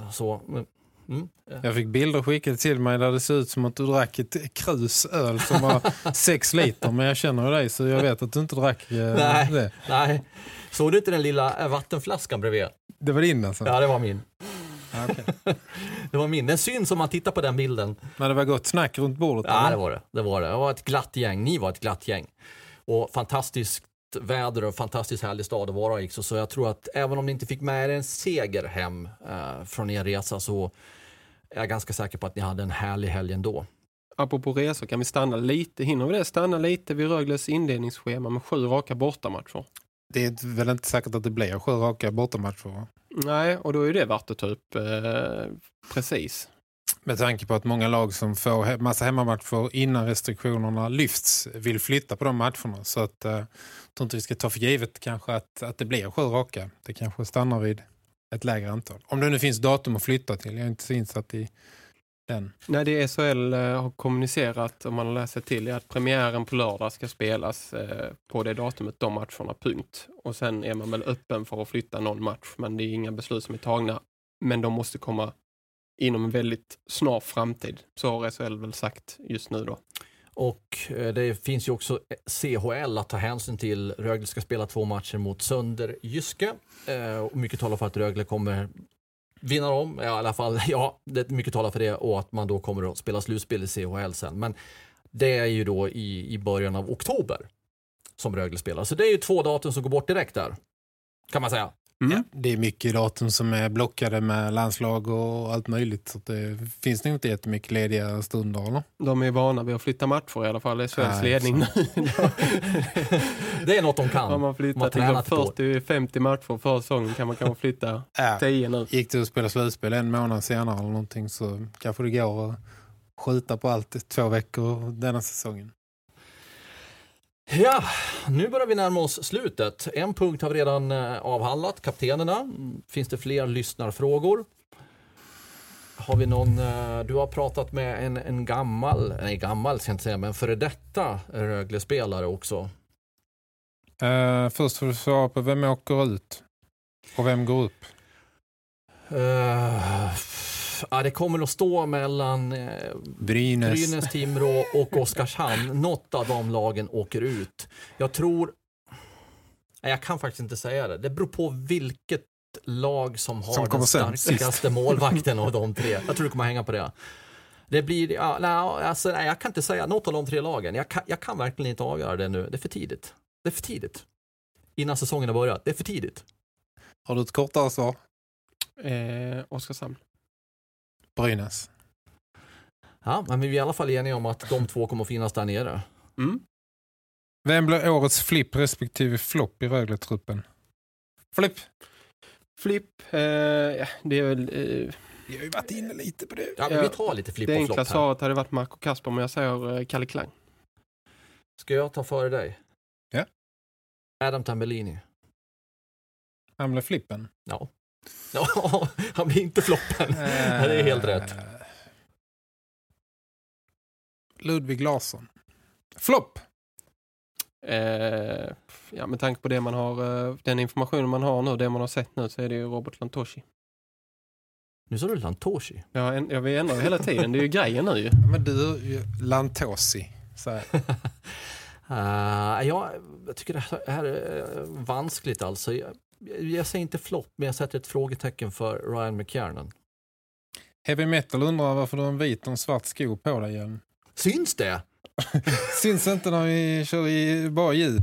Jag fick bilder skickade till mig där det ser ut som att du drack ett krus öl som var 6 liter. Men jag känner dig så jag vet att du inte drack det. Nej, såg du inte den lilla vattenflaskan bredvid? Det var din alltså? Ja, det var min. Okay. Det var min. Den syns om man tittar på den bilden. Men det var gott snack runt bordet? Ja, det var det. Det var ett glatt gäng. Ni var ett glatt gäng. Och fantastiskt väder och fantastiskt härlig stad att vara i. Så jag tror att även om ni inte fick med er en seger hem från er resa så är jag ganska säker på att ni hade en härlig helg ändå. Apropå resor kan vi stanna lite. Hinner vi det? Stanna lite vid Rögles inledningsschema med 7 raka bortamatcher. Det är väl inte säkert att det blir 7 raka bortamatcher, va? Nej, och då är det värt att ta upp precis. Med tanke på att många lag som får massa hemmamatcher innan restriktionerna lyfts vill flytta på de matcherna. Så att jag tror inte vi ska ta för givet kanske att det blir 7 raka. Det kanske stannar vid ett lägre antal. Om det nu finns datum att flytta till. Jag är inte så insatt i den. Nej, det SHL har kommunicerat, om man läser till, är att premiären på lördag ska spelas på det datumet, de matcherna, punkt. Och sen är man väl öppen för att flytta någon match. Men det är inga beslut som är tagna. Men de måste komma inom en väldigt snar framtid. Så har SHL väl sagt just nu då. Och det finns ju också CHL att ta hänsyn till. Rögle ska spela 2 matcher mot Sönder-Jyske. Och mycket talar för att Rögle kommer vinna dem. I alla fall, ja, det är mycket talar för det. Och att man då kommer att spela slutspel i CHL sen. Men det är ju då i början av oktober som Rögle spelar. Så det är ju 2 datum som går bort direkt där. Kan man säga. Ja, det är mycket datum som är blockade med landslag och allt möjligt. Så det finns nog inte jättemycket lediga stunder, eller? De är vana vid att flytta matcher i alla fall. Det är Sveriges ledning nu. Det är något de kan. Om man flyttar till 40-50 matcher för säsongen kan man kanske flytta 10 nu. Gick du att spela slutspel 1 månad senare eller någonting, så kanske det går att skjuta på allt 2 veckor denna säsongen. Ja, nu börjar vi närma oss slutet. En punkt har vi redan avhandlat, kaptenerna. Finns det fler lyssnarfrågor? Har vi någon, du har pratat med en gammal ska jag inte säga, men före detta Rögle-spelare också. Först får du svara på vem åker ut och vem går upp. Det kommer att stå mellan Brynäs, Timrå och Oskarshamn. Något av de lagen åker ut. Jag tror... Jag kan faktiskt inte säga det. Det beror på vilket lag som har den starkaste målvakten av de 3. Jag tror det kommer att hänga på det. Det blir... jag kan inte säga något av de 3 lagen. Jag kan verkligen inte avgöra det nu. Det är för tidigt. Det är för tidigt. Innan säsongen har börjat. Det är för tidigt. Har du ett kortare svar? Oskarshamn. Brynäs. Ja, men vi är i alla fall eniga om att de 2 kommer att finnas där nere. Mm. Vem blir årets flipp respektive flopp i Rögle-truppen? Flipp, det är väl... Vi har ju varit inne lite på det. Ja, men vi tar lite flipp och flopp här. Det enkla svaret hade varit Marco Kasper, men jag säger Kalle Klang. Ska jag ta före dig? Ja. Adam Tambellini. Han blir flippen. Ja. Ja, han blir inte floppen. Det är helt rätt. Ludvig Larsson. Flopp. Med tanke på det man har, den informationen man har nu, det man har sett nu, så är det ju Robert Lantoshi. Nu sa du Lantoshi. Ja, jag vill ändra hela tiden. Det är ju grejen nu ju. Men du, Lantosi. Jag tycker det här är vanskligt alltså. Jag säger inte flopp, men jag sätter ett frågetecken för Ryan McKiernan. Heavy Metal undrar varför du har en vit och en svart sko på dig igen. Syns det? Syns inte när vi kör i bara ljud.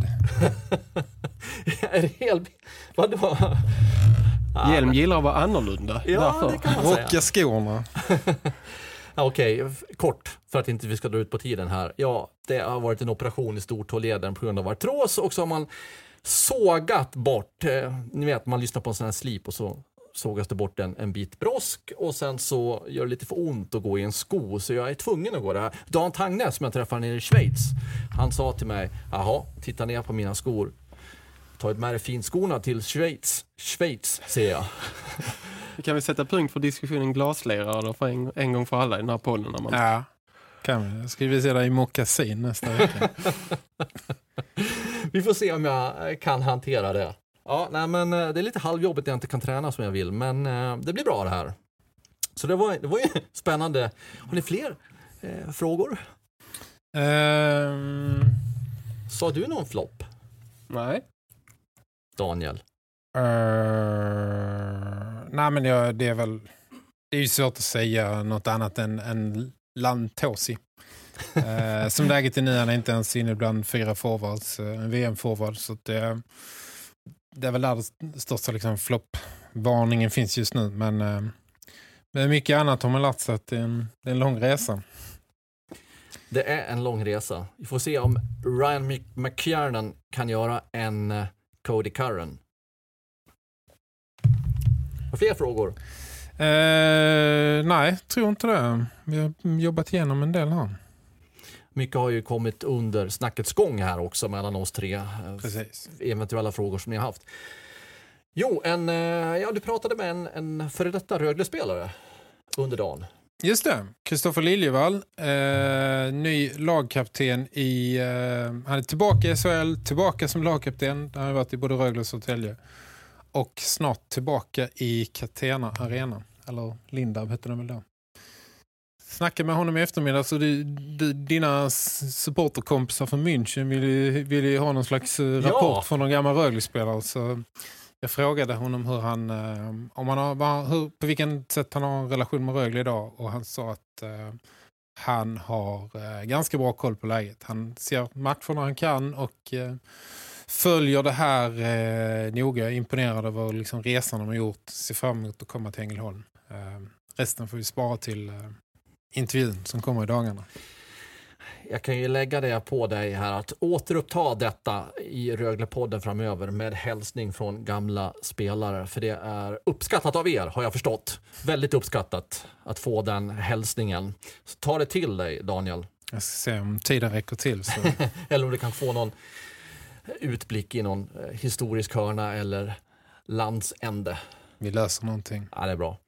Är det helt... Vadå? Hjälm gillar att vara annorlunda. Ja, därför. Det kan man säga. Rocka skorna. Okej, kort för att inte vi ska dra ut på tiden här. Ja, det har varit en operation i stortåleden på grund av artros, och så har man sågat bort, ni vet man lyssnar på en sån här slip och så sågas det bort en bit brosk, och sen så gör det lite för ont att gå i en sko, så jag är tvungen att gå där. Dan Tangnes som jag träffade nere i Schweiz, han sa till mig, jaha, titta ner på mina skor, ta ett med finskorna till Schweiz, ser jag. Vi kan väl sätta punkt för diskussionen glaslärare för en gång för alla i den här podden. Ja, kan vi. Ska vi se det i mockasin nästa vecka? Vi får se om jag kan hantera det. Ja, nej, men det är lite halvjobbigt att jag inte kan träna som jag vill, men det blir bra det här. Så det var ju spännande. Har ni fler frågor? Sa du någon flopp? Nej. Daniel? Nej, men det är ju svårt att säga något annat än Lantosi. Som läget är nu, han är inte ens inne bland 4 forwards, VM-forwards, så det är väl där det största liksom flopp-varningen finns just nu, men mycket annat har man lärt sig att det är en lång resa. Det är en lång resa. Vi får se om Ryan McKiernan kan göra en Cody Curran. Har fler frågor? Nej, tror inte det. Vi har jobbat igenom en del här. Mycket har ju kommit under snackets gång här också mellan oss 3. Precis. Eventuella frågor som ni har haft. Jo, du pratade med en före detta Rögle-spelare under dagen. Just det, Kristoffer Liljevall, ny lagkapten han är tillbaka i SHL, tillbaka som lagkapten. Han har varit i både Rögle och Södertälje. Och snart tillbaka i Catena Arena, eller Lindab heter det väl då. snackade med honom i eftermiddag, så dina supporterkompisar från München vill ju ha någon slags rapport från någon gammal Rögle-spelare. Så jag frågade honom hur på vilken sätt han har en relation med Rögle idag, och han sa att han har ganska bra koll på läget. Han ser matcherna han kan och följer det här noga, imponerad över liksom resan de har gjort, ser fram emot att komma till Ängelholm. Resten får vi spara till intervjun som kommer i dagarna. Jag kan ju lägga det på dig här att återuppta detta i Röglepodden framöver med hälsning från gamla spelare, för det är uppskattat av er, har jag förstått. Väldigt uppskattat att få den hälsningen. Så ta det till dig, Daniel. Jag ska se om tiden räcker till. Så. Eller om du kan få någon utblick i någon historisk hörna eller landsände. Vi löser någonting. Ja, det är bra.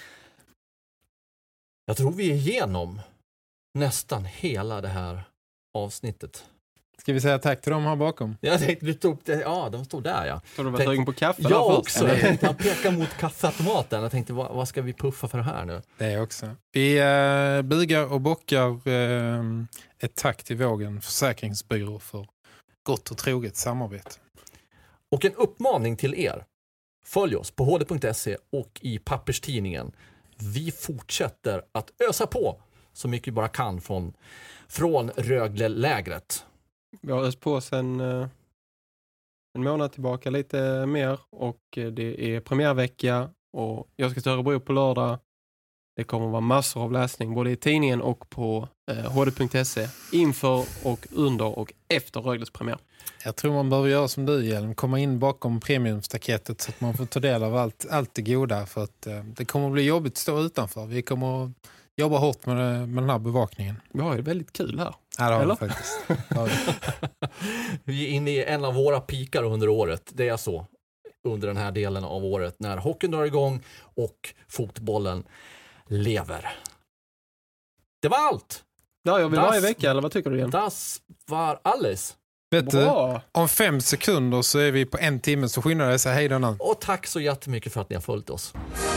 Jag tror vi är igenom nästan hela det här avsnittet. Ska vi säga tack till dem här bakom? Jag tänkte du tog det. Ja, de stod där, ja. Så du var tagen på kaffe? Jag också. Jag tänkte han pekar mot kaffeautomaten. Jag tänkte, vad ska vi puffa för det här nu? Det är också. Vi bugar och bockar ett tack till Vågen försäkringsbyrå för gott och troget samarbete. Och en uppmaning till er. Följ oss på hd.se och i papperstidningen. Vi fortsätter att ösa på så mycket vi bara kan från Rögle-lägret. Vi har öst på sen en månad tillbaka lite mer, och det är premiärvecka och jag ska till Örebro på lördag. Det kommer att vara massor av läsning både i tidningen och på hd.se inför och under och efter Rögles premiär. Jag tror man behöver göra som du, Hjelm. Komma in bakom premiumstaketet så att man får ta del av allt det goda, för att det kommer att bli jobbigt att stå utanför. Vi kommer att jobba hårt med den här bevakningen. Vi har ju väldigt kul här. Ja, det har vi faktiskt. Vi är inne i en av våra pikar under året. Det är så under den här delen av året när hockeyn drar igång och fotbollen lever. Det var allt. Ja, jag vill varje vecka, eller vad tycker du igen? Das var alles. Vet du, om 5 sekunder så är vi på 1 timme, så skyndar jag sig hej då. Och tack så jättemycket för att ni har följt oss.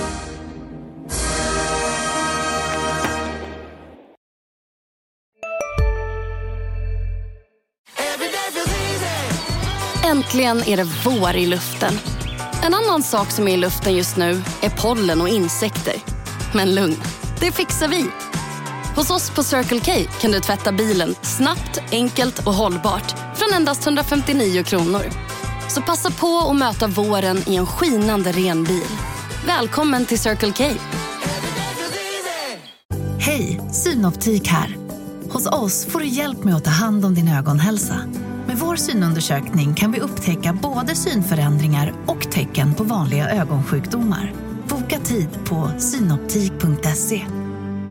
Äntligen är det vår i luften. En annan sak som är i luften just nu är pollen och insekter. Men lugn, det fixar vi. Hos oss på Circle K kan du tvätta bilen snabbt, enkelt och hållbart från endast 159 kronor. Så passa på att möta våren i en skinande ren bil. Välkommen till Circle K. Hej, Synoptik här. Hos oss får du hjälp med att ta hand om din ögonhälsa. Med vår synundersökning kan vi upptäcka både synförändringar och tecken på vanliga ögonsjukdomar. Boka tid på synoptik.se.